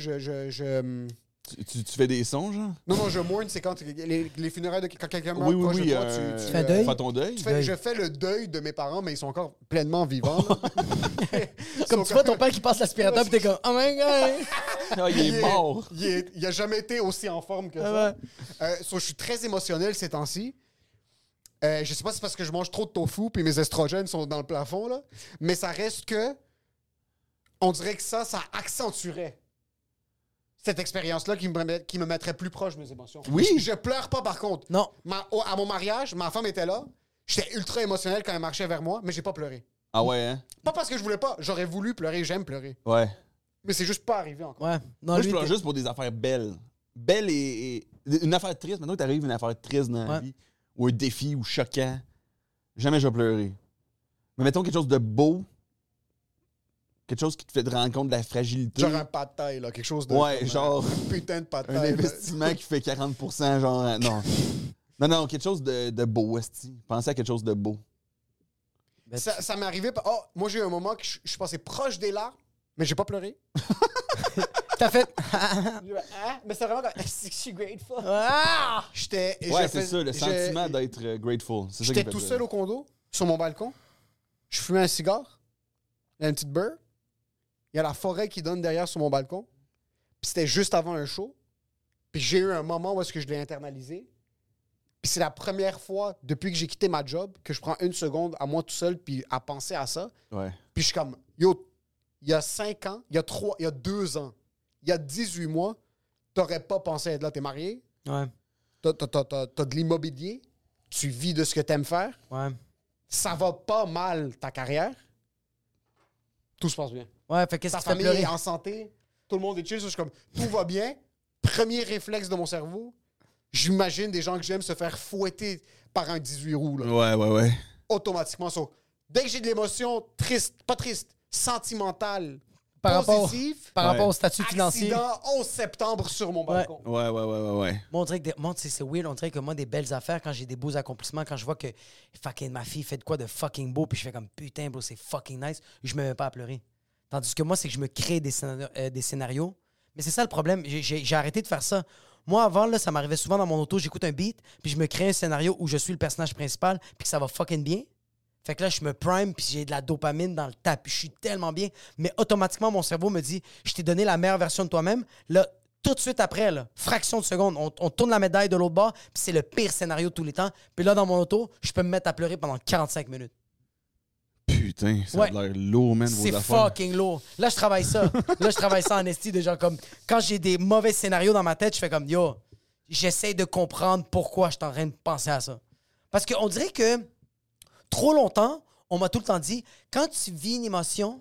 Tu fais des sons, genre? Non, je mourne, c'est quand les funérailles de quand quelqu'un meurt Oui, oui, proche oui. de toi, tu fais un deuil? Fais ton deuil. je fais le deuil de mes parents, mais ils sont encore pleinement vivants. là. Comme tu vois ton père qui passe l'aspirateur pis t'es comme Oh my god! Ah, il est mort. Il a jamais été aussi en forme que ça. Je suis très émotionnel ces temps-ci. Je sais pas si c'est parce que je mange trop de tofu puis mes estrogènes sont dans le plafond, là, mais ça reste que on dirait que ça accentuerait cette expérience-là qui me mettrait plus proche de mes émotions. Oui. Je pleure pas, par contre. Non. À mon mariage, ma femme était là. J'étais ultra émotionnel quand elle marchait vers moi, mais j'ai pas pleuré. Ah ouais, hein? Pas parce que je voulais pas. J'aurais voulu pleurer, j'aime pleurer. Ouais. Mais c'est juste pas arrivé encore. Ouais. Non, Moi, lui, je pleure t'es- juste pour des affaires belles. Belles et... Une affaire triste. Maintenant que t'arrives une affaire triste dans la Ouais. vie, ou un défi, ou choquant, jamais je vais pleurer. Mais mettons quelque chose de beau, quelque chose qui te fait te rendre compte de la fragilité. Genre un pas de taille, là, quelque chose de. Ouais, comme, genre un putain de pas de un taille. investissement qui fait 40%, genre... Non. Non, quelque chose de beau, esti. Pensez à quelque chose de beau. Ben, Ça m'est arrivé. Oh, moi, j'ai eu un moment que je suis passé proche des larmes, mais j'ai pas pleuré. T'as fait. Hein? Mais c'est vraiment comme. Je suis grateful. Ah! J'étais. Ouais, c'est ça, le sentiment d'être grateful. C'est ça qui J'étais fait tout pleurer. seul au condo, sur mon balcon. Je fumais un cigare. Il y a une petite beurre. Il y a la forêt qui donne derrière sur mon balcon. Puis c'était juste avant un show. Puis j'ai eu un moment où est-ce que je l'ai internalisé. Puis c'est la première fois depuis que j'ai quitté ma job que je prends une seconde à moi tout seul puis à penser à ça. Ouais. Puis je suis comme, yo, il y a 5 ans, il y a 2 ans, il y a 18 mois, t'aurais pas pensé être là. T'es marié, Ouais. t'as de l'immobilier, tu vis de ce que t'aimes faire, Ouais. ça va pas mal ta carrière, tout se passe bien. Ouais, fait qu'est-ce Ta qui te fait famille pleurer? est en santé, tout le monde est chill, je suis comme, tout va bien. Premier réflexe de mon cerveau, j'imagine des gens que j'aime se faire fouetter par un 18 roues, là. Ouais. Automatiquement. Dès que j'ai de l'émotion sentimentale, Par positive, rapport au statut financier. accident 11 septembre sur mon balcon. Ouais. Moi, on dirait que c'est weird. On dirait que moi, des belles affaires, quand j'ai des beaux accomplissements, quand je vois que fucking ma fille fait de quoi de fucking beau, puis je fais comme putain, bro, c'est fucking nice, je me mets pas à pleurer. Tandis que moi, c'est que je me crée des scénarios. Mais c'est ça le problème. J'ai arrêté de faire ça. Moi, avant, là, ça m'arrivait souvent dans mon auto, j'écoute un beat, puis je me crée un scénario où je suis le personnage principal, puis que ça va fucking bien. Fait que là, je me prime, puis j'ai de la dopamine dans le tapis. Je suis tellement bien. Mais automatiquement, mon cerveau me dit, je t'ai donné la meilleure version de toi-même. Là, tout de suite après, là, fraction de seconde, on tourne la médaille de l'autre bord, puis c'est le pire scénario de tous les temps. Puis là, dans mon auto, je peux me mettre à pleurer pendant 45 minutes. Putain, ça a l'air lourd, man, vos C'est affaires. fucking lourd. Là, je travaille ça. Là, je travaille ça en esti de genre comme... Quand j'ai des mauvais scénarios dans ma tête, je fais comme, yo, j'essaie de comprendre pourquoi je suis en train de penser à ça. Parce qu'on dirait que trop longtemps, on m'a tout le temps dit, quand tu vis une émotion,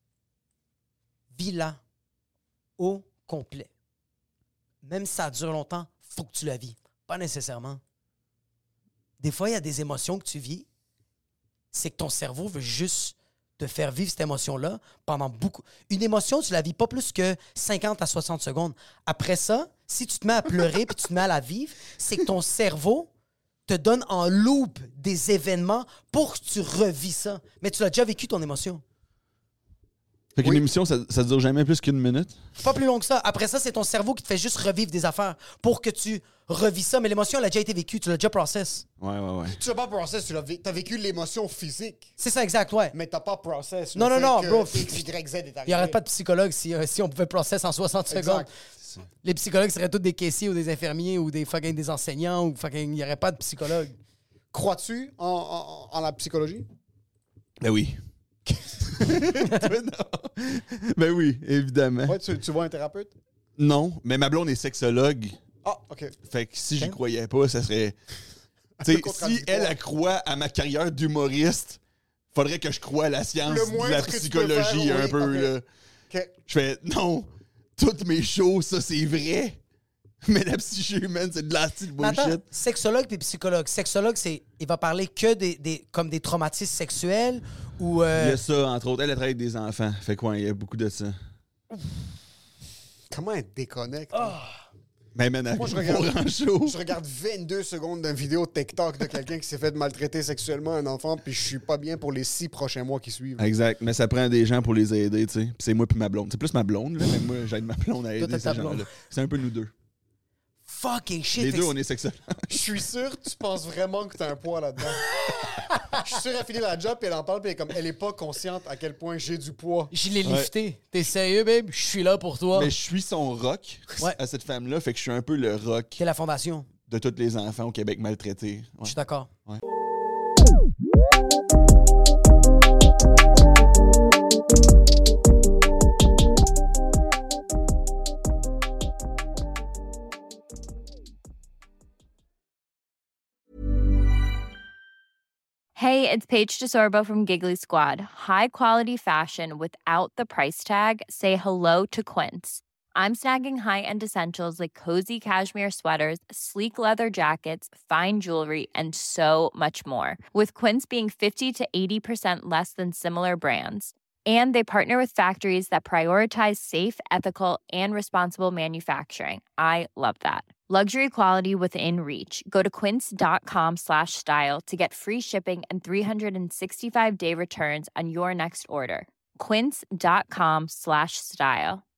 vis-la au complet. Même si ça dure longtemps, faut que tu la vis. Pas nécessairement. Des fois, il y a des émotions que tu vis, c'est que ton cerveau veut juste te faire vivre cette émotion-là pendant beaucoup... Une émotion, tu la vis pas plus que 50 à 60 secondes. Après ça, si tu te mets à pleurer puis tu te mets à la vivre, c'est que ton cerveau te donne en loop des événements pour que tu revis ça. Mais tu l'as déjà vécu, ton émotion. Fait qu'une émission, ça dure jamais plus qu'une minute? Pas plus long que ça. Après ça, c'est ton cerveau qui te fait juste revivre des affaires pour que tu revis ça. Mais l'émotion, elle a déjà été vécue. Tu l'as déjà process. Ouais. Tu l'as pas process, t'as vécu l'émotion physique. C'est ça, exact, ouais. Mais t'as pas process. Non, bro. X, Y, Z est arrivé. Il n'y aurait pas de psychologue si on pouvait process en 60 secondes. Les psychologues seraient tous des caissiers ou des infirmiers ou des fucking des enseignants ou fucking... Il n'y aurait pas de psychologue. Crois-tu en la psychologie? Ben oui. Ben oui, évidemment. Ouais, tu vois un thérapeute? Non, mais ma blonde est sexologue. Ah, OK. Fait que si j'y croyais pas, ça serait... Tu sais, si elle croit à ma carrière d'humoriste, faudrait que je croie à la science de la psychologie un peu. Là. Okay. Je fais, non, toutes mes shows, ça c'est vrai. Mais la psyché humaine, c'est de la style bullshit. Attends, sexologue puis psychologue. Sexologue, il va parler que comme des traumatismes sexuels ou... Il y a ça, entre autres. Elle travaille avec des enfants. Fait quoi, il y a beaucoup de ça. Comment elle déconnecte? Ben, maintenant, moi, je regarde 22 secondes d'une vidéo TikTok de quelqu'un qui s'est fait maltraiter sexuellement un enfant, puis je suis pas bien pour les 6 prochains mois qui suivent. Exact, mais ça prend des gens pour les aider, tu sais. Puis c'est moi puis ma blonde. C'est plus ma blonde, là, mais moi, j'aide ma blonde à aider ces gens-là. C'est un peu nous deux. Fucking shit. Les deux, on est sexologues. Je suis sûr que tu penses vraiment que t'as un poids là-dedans. Je suis sûr qu'elle finit la job et elle en parle, puis elle est pas consciente à quel point j'ai du poids. Je l'ai lifté. T'es sérieux, babe? Je suis là pour toi. Mais je suis son rock à cette femme-là, fait que je suis un peu le rock. C'est la fondation de tous les enfants au Québec maltraités. Ouais. Je suis d'accord. Ouais. Hey, it's Paige DeSorbo from Giggly Squad. High quality fashion without the price tag. Say hello to Quince. I'm snagging high-end essentials like cozy cashmere sweaters, sleek leather jackets, fine jewelry, and so much more. With Quince being 50 to 80% less than similar brands. And they partner with factories that prioritize safe, ethical, and responsible manufacturing. I love that. Luxury quality within reach. Go to quince.com/style to get free shipping and 365-day returns on your next order. Quince.com/style.